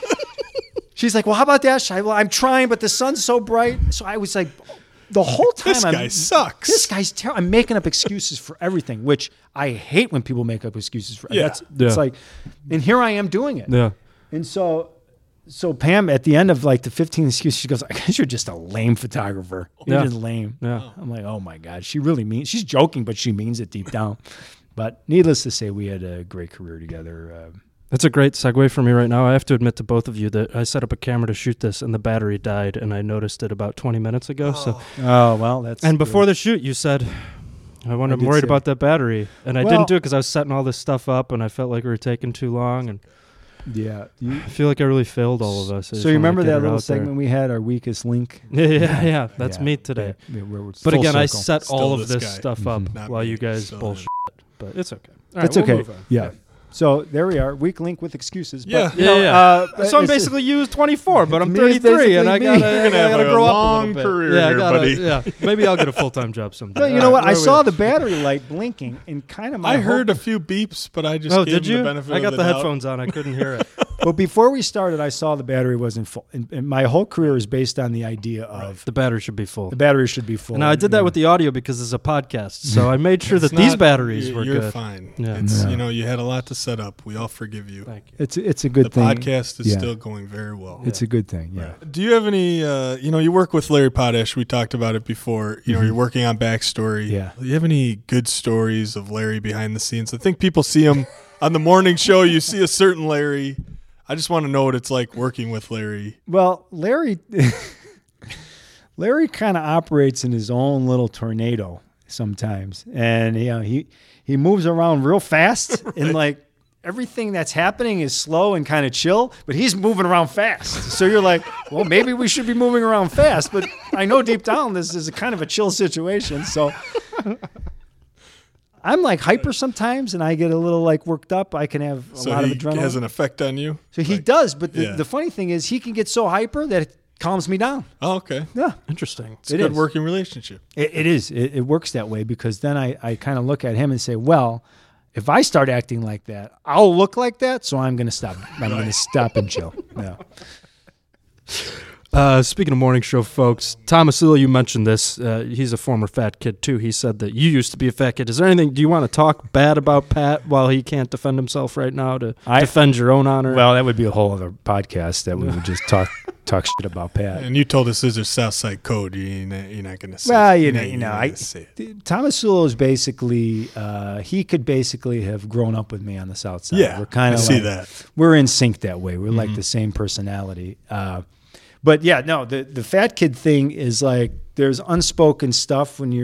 S8: she's like, well, how about that shot? Well, I'm trying, but the sun's so bright. So I was like, the whole time,
S7: this guy sucks.
S8: This guy's terrible. I'm making up excuses for everything, which I hate when people make up excuses for.
S7: Yeah.
S8: It's like, and here I am doing it.
S6: Yeah.
S8: And so Pam, at the end of the 15 excuses, she goes, I guess you're just a lame photographer. You're just lame.
S6: Yeah.
S8: I'm like, oh my God. She really means, she's joking, but she means it deep down. But needless to say, we had a great career together.
S6: That's a great segue for me right now. I have to admit to both of you that I set up a camera to shoot this and the battery died and I noticed it about 20 minutes ago. And before the shoot, you said, I'm worried about that battery. And I didn't do it because I was setting all this stuff up and I felt like we were taking too long. And
S8: yeah,
S6: I feel like I really failed all of us.
S8: So you remember that little segment we had, our weakest link?
S6: Yeah. That's me today. But again, I set all of this stuff up while you guys bullshit. But it's okay.
S8: It's okay. Yeah. So there we are, weak link with excuses. But,
S6: so I'm basically you 24, but I'm 33, and I gotta grow up a little bit.
S7: Career buddy.
S6: Yeah, maybe I'll get a full-time job someday.
S8: But you know what? I saw the battery light blinking, and kind of
S7: I heard a few beeps, but I just gave him the benefit of the doubt.
S6: I got the headphones on. I couldn't hear it.
S8: Well, before we started, I saw the battery wasn't full. And my whole career is based on the idea of
S6: the battery should be full.
S8: The battery should be full.
S6: Now, I did that with the audio because it's a podcast, so I made sure that these batteries were good.
S7: You're fine. Yeah. You had a lot to set up. We all forgive you.
S6: Thank you.
S8: It's a good thing.
S7: The podcast is still going very well.
S8: It's a good thing, yeah.
S7: Right. Do you have any, you work with Larry Potash. We talked about it before. You're working on Backstory.
S8: Yeah.
S7: Do you have any good stories of Larry behind the scenes? I think people see him on the morning show. You see a certain Larry. I just want to know what it's like working with Larry.
S8: Well, Larry kind of operates in his own little tornado sometimes. And he moves around real fast and everything that's happening is slow and kind of chill, but he's moving around fast. So you're like, well, maybe we should be moving around fast, but I know deep down this is a kind of a chill situation. So I'm hyper sometimes, and I get a little worked up. I can have a lot of adrenaline.
S7: So he has an effect on you?
S8: So he does, but the funny thing is he can get so hyper that calms me down.
S7: Oh, okay.
S8: Yeah.
S6: Interesting.
S7: It's a good working relationship.
S8: It is. It works that way because then I kind of look at him and say, well, if I start acting like that, I'll look like that, so I'm going to stop. I'm going to stop and chill. Yeah.
S6: Speaking of morning show folks, Tomasillo, you mentioned this. He's a former fat kid, too. He said that you used to be a fat kid. Is there anything, do you want to talk bad about Pat while he can't defend himself right now to defend your own honor?
S8: Well, that would be a whole other podcast that we would just talk shit about Pat.
S7: And you told us this is Southside code. You're not going to say
S8: well,
S7: it.
S8: Tomasillo is basically, he could basically have grown up with me on the South Side.
S7: Yeah,
S8: we're kind of
S7: see that.
S8: We're in sync that way. We're like the same personality. But yeah, no, the fat kid thing is like there's unspoken stuff when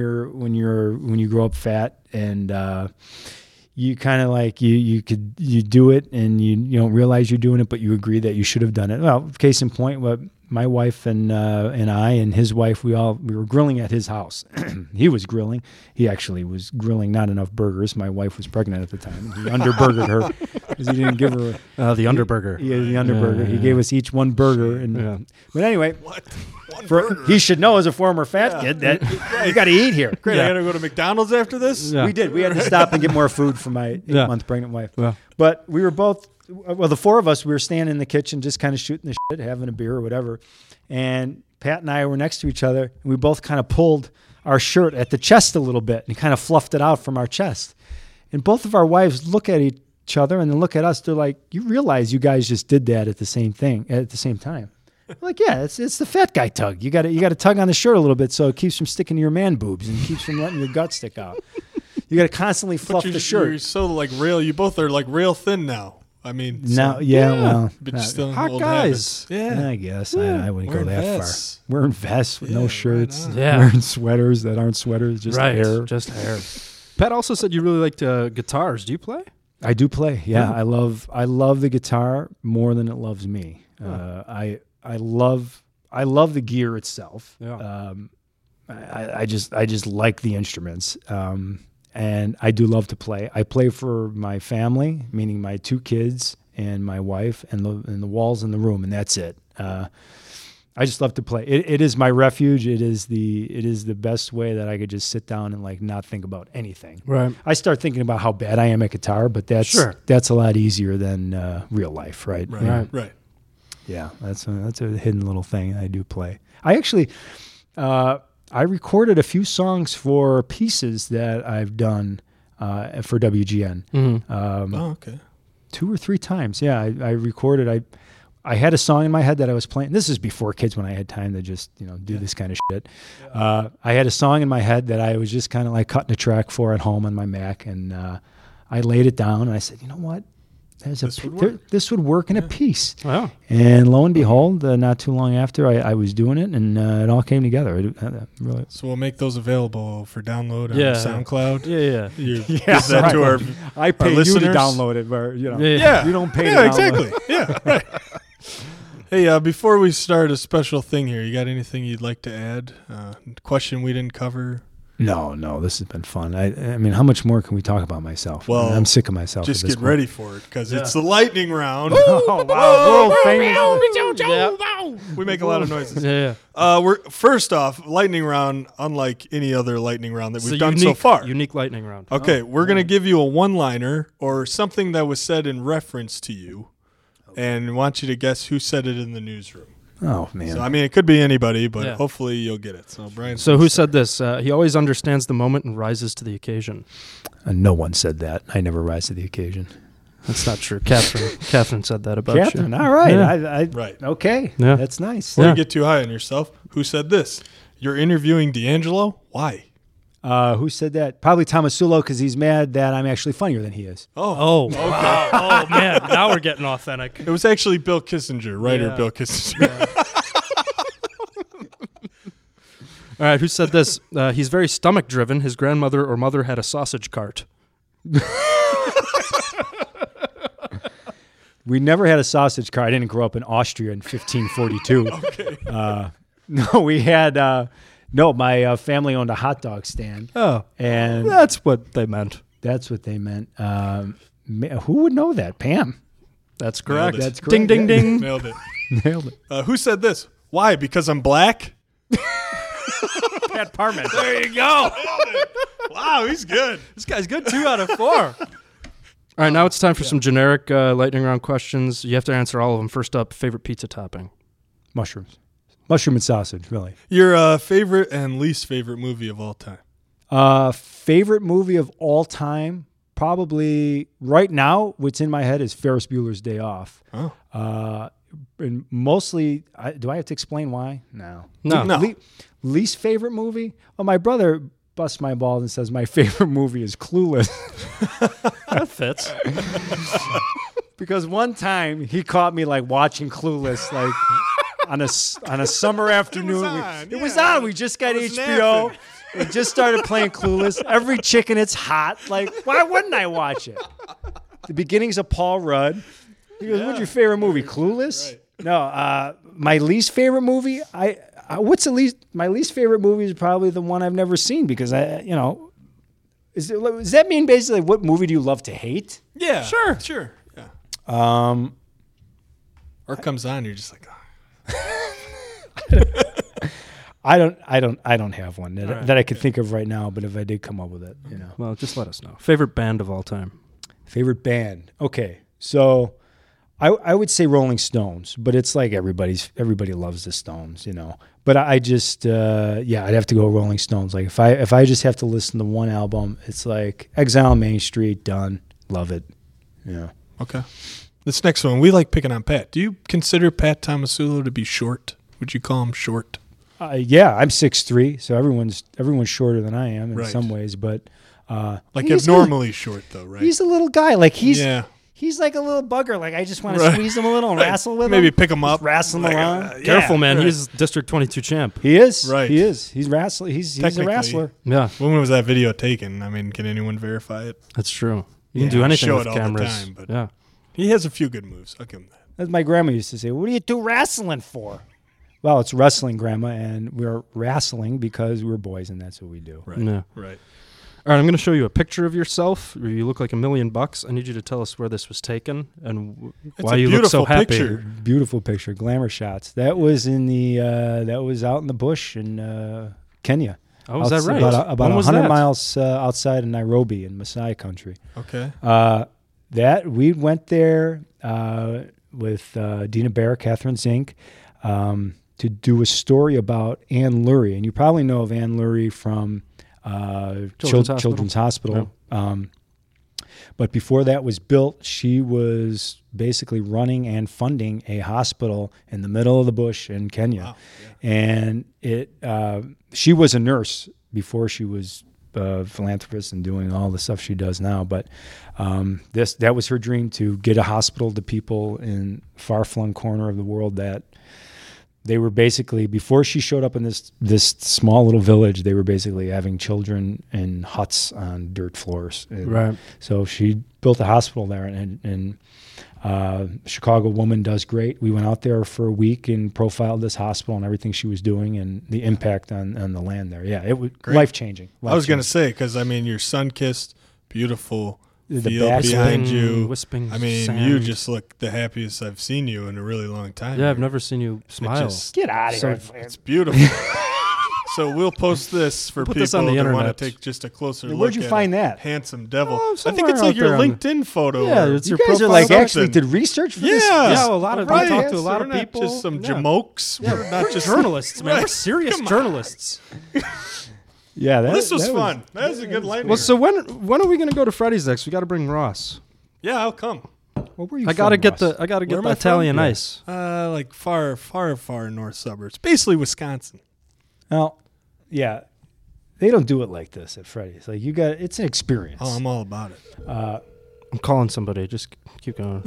S8: you grow up fat, and you kind of like you do it and you don't realize you're doing it, but you agree that you should have done it. Well, case in point, my wife and I and his wife, we were grilling at his house. He was grilling. He actually was grilling not enough burgers. My wife was pregnant at the time. He underburgered her because he didn't give her
S6: the underburger.
S8: Yeah, the underburger. He gave us each one burger. And but anyway,
S7: what? One burger?
S8: He should know as a former fat kid that you got to eat here.
S7: Great. I got to go to McDonald's after this?
S8: Yeah. We did. We had to stop and get more food for my 8-month pregnant wife.
S6: Yeah.
S8: But we were both. Well, the four of us, we were standing in the kitchen just kind of shooting the shit, having a beer or whatever. And Pat and I were next to each other, and we both kind of pulled our shirt at the chest a little bit and kind of fluffed it out from our chest. And both of our wives look at each other and then look at us. They're like, you realize you guys just did that at the same time. We're like, yeah, it's the fat guy tug. You got to tug on the shirt a little bit so it keeps from sticking to your man boobs and keeps from letting your gut stick out. You got to constantly fluff the shirt.
S7: You're so like real. You both are like real thin now. I mean,
S8: now, well,
S7: but still
S6: hot
S7: old
S6: guys.
S7: Habits. Yeah,
S8: I guess I wouldn't go that
S7: vests.
S8: far. Wearing vests with no shirts,
S6: Yeah.
S8: wearing sweaters that aren't sweaters, just hair.
S6: Just hair. Pat also said you really liked guitars. Do you play?
S8: I do play. Yeah, I love the guitar more than it loves me. I love the gear itself.
S6: Yeah.
S8: I just like the instruments. And I do love to play. I play for my family, meaning my 2 kids and my wife, and the walls in the room, and that's it. I just love to play. It is my refuge. It is the best way that I could just sit down and like not think about anything.
S6: Right.
S8: I start thinking about how bad I am at guitar, but that's a lot easier than real life, right?
S7: Right.
S8: Yeah, that's a hidden little thing I do play. I actually. I recorded a few songs for pieces that I've done for WGN.
S6: Mm-hmm.
S7: Okay.
S8: 2 or 3 times. Yeah, I recorded. I had a song in my head that I was playing. This is before kids when I had time to just do this kind of shit. I had a song in my head that I was just kind of like cutting a track for at home on my Mac, and I laid it down and I said, you know what? This would work in a piece.
S6: Wow.
S8: And lo and behold, not too long after, I was doing it, and it all came together. Really.
S7: So we'll make those available for download on SoundCloud.
S6: Yeah.
S7: You give that to our
S8: I pay you
S7: listeners.
S8: to download it, but you don't pay to
S7: Yeah,
S8: download
S7: exactly. Yeah, right. Hey, before we start a special thing here, you got anything you'd like to add? Question we didn't cover?
S8: No, this has been fun. I mean, how much more can we talk about myself?
S7: Well,
S8: I'm sick of myself.
S7: Just
S8: at this
S7: get
S8: point.
S7: ready for it, because it's the lightning round.
S8: Oh, wow. World famous.
S7: We make a lot of noises.
S6: Yeah.
S7: We're first off, lightning round, unlike any other lightning round that
S6: It's
S7: we've
S6: a
S7: done so far.
S6: Unique lightning round.
S7: Okay, we're going to give you a one-liner or something that was said in reference to you, and want you to guess who said it in the newsroom.
S8: Oh, man.
S7: So, I mean, it could be anybody, but hopefully you'll get it. So, Brian.
S6: So who said this? He always understands the moment and rises to the occasion.
S8: No one said that. I never rise to the occasion.
S6: That's not true. Catherine said that about
S8: Catherine,
S6: you.
S8: all right.
S6: Yeah.
S8: Right. Okay.
S6: Yeah.
S8: That's nice.
S7: Before you get too high on yourself, who said this? You're interviewing D'Angelo? Why?
S8: Who said that? Probably Tomasillo, because he's mad that I'm actually funnier than he is.
S6: Oh, wow. Oh, man. Now we're getting authentic.
S7: It was actually Bill Kissinger, writer Bill Kissinger.
S6: All right, who said this? He's very stomach-driven. His grandmother or mother had a sausage cart.
S8: We never had a sausage cart. I didn't grow up in Austria in 1542.
S7: Okay.
S8: No, we had... No, my family owned a hot dog stand.
S6: Oh,
S8: and
S6: that's what they meant.
S8: That's what they meant. Who would know that? Pam.
S6: That's correct.
S8: That's correct.
S6: Ding, ding, ding.
S7: Nailed it.
S8: Nailed it.
S7: Who said this? Why? Because I'm black?
S6: Pat Parman.
S7: There you go. Wow, he's good.
S6: This guy's good. 2 out of 4. All right, now it's time for some generic lightning round questions. You have to answer all of them. First up, favorite pizza topping?
S8: Mushrooms. Mushroom and sausage, really.
S7: Your favorite and least favorite movie of all time?
S8: Favorite movie of all time? Probably right now, what's in my head is Ferris Bueller's Day Off.
S7: Oh.
S8: And mostly, do I have to explain why? No. Least favorite movie? Well, my brother busts my balls and says my favorite movie is Clueless.
S6: That fits.
S8: Because one time he caught me like watching Clueless like on a summer afternoon. It was on. We just got HBO. We just started playing Clueless. Every chicken, it's hot. Like, why wouldn't I watch it? The beginnings of Paul Rudd. He goes, "What's your favorite movie? Clueless?" Right. No, my least favorite movie. My least favorite movie is probably the one I've never seen because does that mean basically what movie do you love to hate?
S7: Yeah, sure. Yeah. Or it comes on, you're just like, oh.
S8: I don't have one that I could think of right now. But if I did come up with it,
S6: Well, just let us know. Favorite band of all time?
S8: Favorite band. Okay, so I would say Rolling Stones, but it's like everybody loves the Stones, But I just I'd have to go Rolling Stones. Like if I just have to listen to one album, it's like Exile on Main Street, done, love it. Yeah.
S7: Okay. This next one, we like picking on Pat. Do you consider Pat Tomasulo to be short? Would you call him short?
S8: Yeah, I'm 6'3", so everyone's shorter than I am in some ways, but
S7: like abnormally short though, right?
S8: He's a little guy, like he's like a little bugger. Like I just want to squeeze him a little and wrestle with him.
S7: Maybe pick him up,
S8: just wrestle him around.
S6: Careful, man. He's District 22 champ.
S8: He is.
S7: Right.
S8: He is. He's wrestling. He's a wrestler.
S6: Yeah.
S7: When was that video taken? I mean, can anyone verify it?
S6: That's true. You can do anything with
S7: all
S6: cameras.
S7: the time, but he has a few good moves. I'll give him that.
S8: As my grandma used to say, "What do you do wrestling for?" Well, it's wrestling, Grandma, and we're wrestling because we're boys, and that's what we do.
S7: Right.
S6: Yeah.
S7: Right.
S6: All right, I'm going to show you a picture of yourself where you look like $1 million. I need you to tell us where this was taken and why you look so happy.
S7: Picture.
S8: Beautiful picture, glamour shots. That was in that was out in the bush in Kenya.
S6: Oh, is that right?
S8: About 100 miles outside of Nairobi in Maasai country.
S7: Okay.
S8: That we went there with Dina Bear, Catherine Zink, to do a story about Anne Lurie, and you probably know of Anne Lurie from Children's Hospital.
S6: Yeah.
S8: But before that was built, she was basically running and funding a hospital in the middle of the bush in Kenya. Wow. Yeah. And she was a nurse before she was a philanthropist and doing all the stuff she does now. But that was her dream, to get a hospital to people in far-flung corner of the world that they were basically, before she showed up in this small little village, they were basically having children in huts on dirt floors.
S6: Right.
S8: So she built a hospital there, and Chicago woman does great. We went out there for a week and profiled this hospital and everything she was doing and the impact on the land there. Yeah, it was life-changing.
S7: I was going to say, because, I mean, your sun-kissed, beautiful
S8: the
S7: field behind you.
S6: Wisping
S7: I mean,
S6: sand.
S7: you just look the happiest I've seen you in a really long time.
S6: Yeah, I've never seen you smile.
S8: Get out of here.
S7: It's beautiful. So we'll post this for people
S6: on the
S7: that want to
S6: internet.
S7: take just a closer look.
S8: Where'd you find that?
S7: Handsome devil.
S6: Oh,
S7: I think it's like your
S6: somewhere out
S7: LinkedIn photo.
S6: Yeah,
S7: or
S6: it's
S8: You
S6: your
S8: guys are
S6: profile.
S8: like
S7: something.
S8: actually did research for this?
S6: Yeah, a lot of
S7: right.
S6: we talk to a lot
S7: So
S6: of
S7: we're not
S6: people.
S7: just some
S6: Yeah.
S7: jamokes.
S6: Yeah,
S7: We're not just
S6: journalists, man.
S7: Right.
S6: We're serious
S7: Come on.
S6: journalists.
S8: Yeah,
S7: This was fun. That was a good lightning.
S6: Well, so when are we going to go to Freddy's next? We got to bring Ross.
S7: Yeah, I'll come.
S8: What were you
S6: I got to
S8: from,
S6: get
S8: Ross?
S6: the
S7: am I
S6: Italian
S7: from?
S6: ice.
S7: Like far north suburbs. Basically Wisconsin.
S8: Well, yeah, they don't do it like this at Freddy's. Like it's an experience.
S7: Oh, I'm all about it.
S6: I'm calling somebody. Just keep going.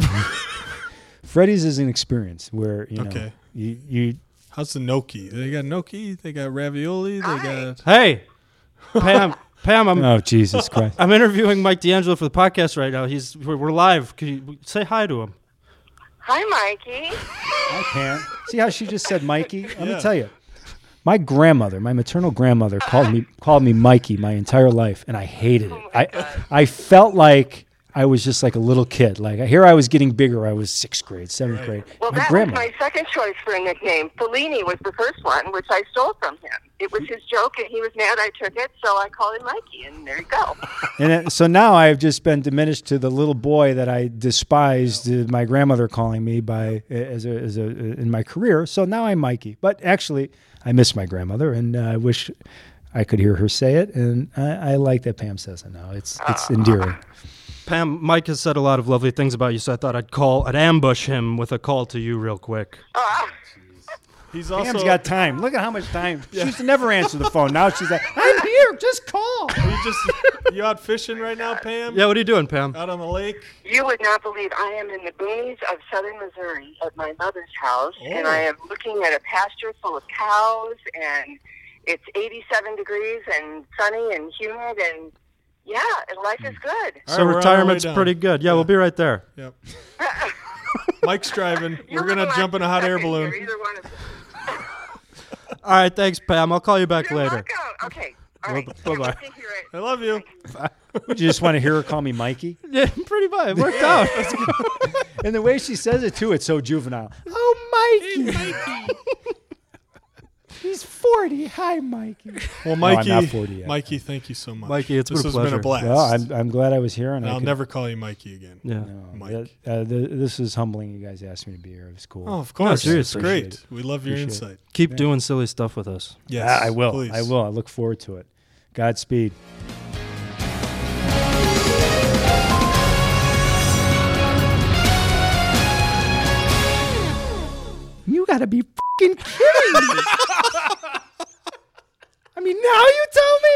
S8: Freddy's is an experience where
S7: Okay.
S8: you
S7: How's the gnocchi? They got gnocchi. They got ravioli. They got.
S6: Hey, Pam, I'm
S8: oh Jesus Christ.
S6: I'm interviewing Mike D'Angelo for the podcast right now. We're live. Can you say hi to him?
S9: Hi, Mikey.
S8: I can't. See how she just said Mikey? Let me tell you. My maternal grandmother called me Mikey my entire life, and I hated it. I felt like I was just like a little kid. Like here I was getting bigger. I was 6th grade, 7th grade.
S9: Well, that was my second choice for a nickname. Fellini was the first one, which I stole from him. It was his joke, and he was mad I took it, so I called him Mikey, and there you go.
S8: And so now I've just been diminished to the little boy that I despised my grandmother calling me in my career. So now I'm Mikey. But actually, I miss my grandmother, and I wish I could hear her say it, and I like that Pam says it now. It's endearing.
S6: Pam, Mike has said a lot of lovely things about you, so I thought I'd ambush him with a call to you real quick.
S8: Pam's got time. Look at how much time. She used to never answer the phone. Now she's like, I'm here. Just call.
S7: You out fishing right now, Pam?
S6: Yeah, what are you doing, Pam?
S7: Out on the lake?
S9: You would not believe I am in the boonies of southern Missouri at my mother's house, and I am looking at a pasture full of cows, and it's 87 degrees and sunny and humid, and yeah, life is good.
S6: So retirement's pretty good. Yeah, we'll be right there.
S7: Yep. Mike's driving. We're going to jump in a hot air balloon.
S6: All right, thanks, Pam. I'll call you back later.
S9: Welcome. Okay. All right.
S6: Bye-bye.
S7: I love you.
S8: Would you just want to hear her call me Mikey?
S6: Yeah, pretty much. It worked out.
S8: And the way she says it, too, it's so juvenile. Oh, Mikey.
S7: Hey, Mikey.
S8: He's 40. Hi, Mikey.
S7: Well, Mikey,
S8: no, I'm not 40 yet.
S7: Mikey, thank you so much.
S6: Mikey, it's been a
S7: This
S6: pleasure.
S7: has been a blast.
S8: Well, I'm glad I was here. And
S7: I'll never call you Mikey again.
S6: Yeah.
S7: Mike.
S8: This is humbling. You guys asked me to be here. It was cool.
S7: Oh, of course.
S6: No,
S7: It's
S6: seriously.
S7: great. We love your
S8: Appreciate
S7: insight.
S6: Keep doing silly stuff with us.
S7: Yes,
S8: I will.
S7: Please.
S8: I will. I look forward to it. Godspeed. You gotta be fucking kidding me. I mean, now you tell me?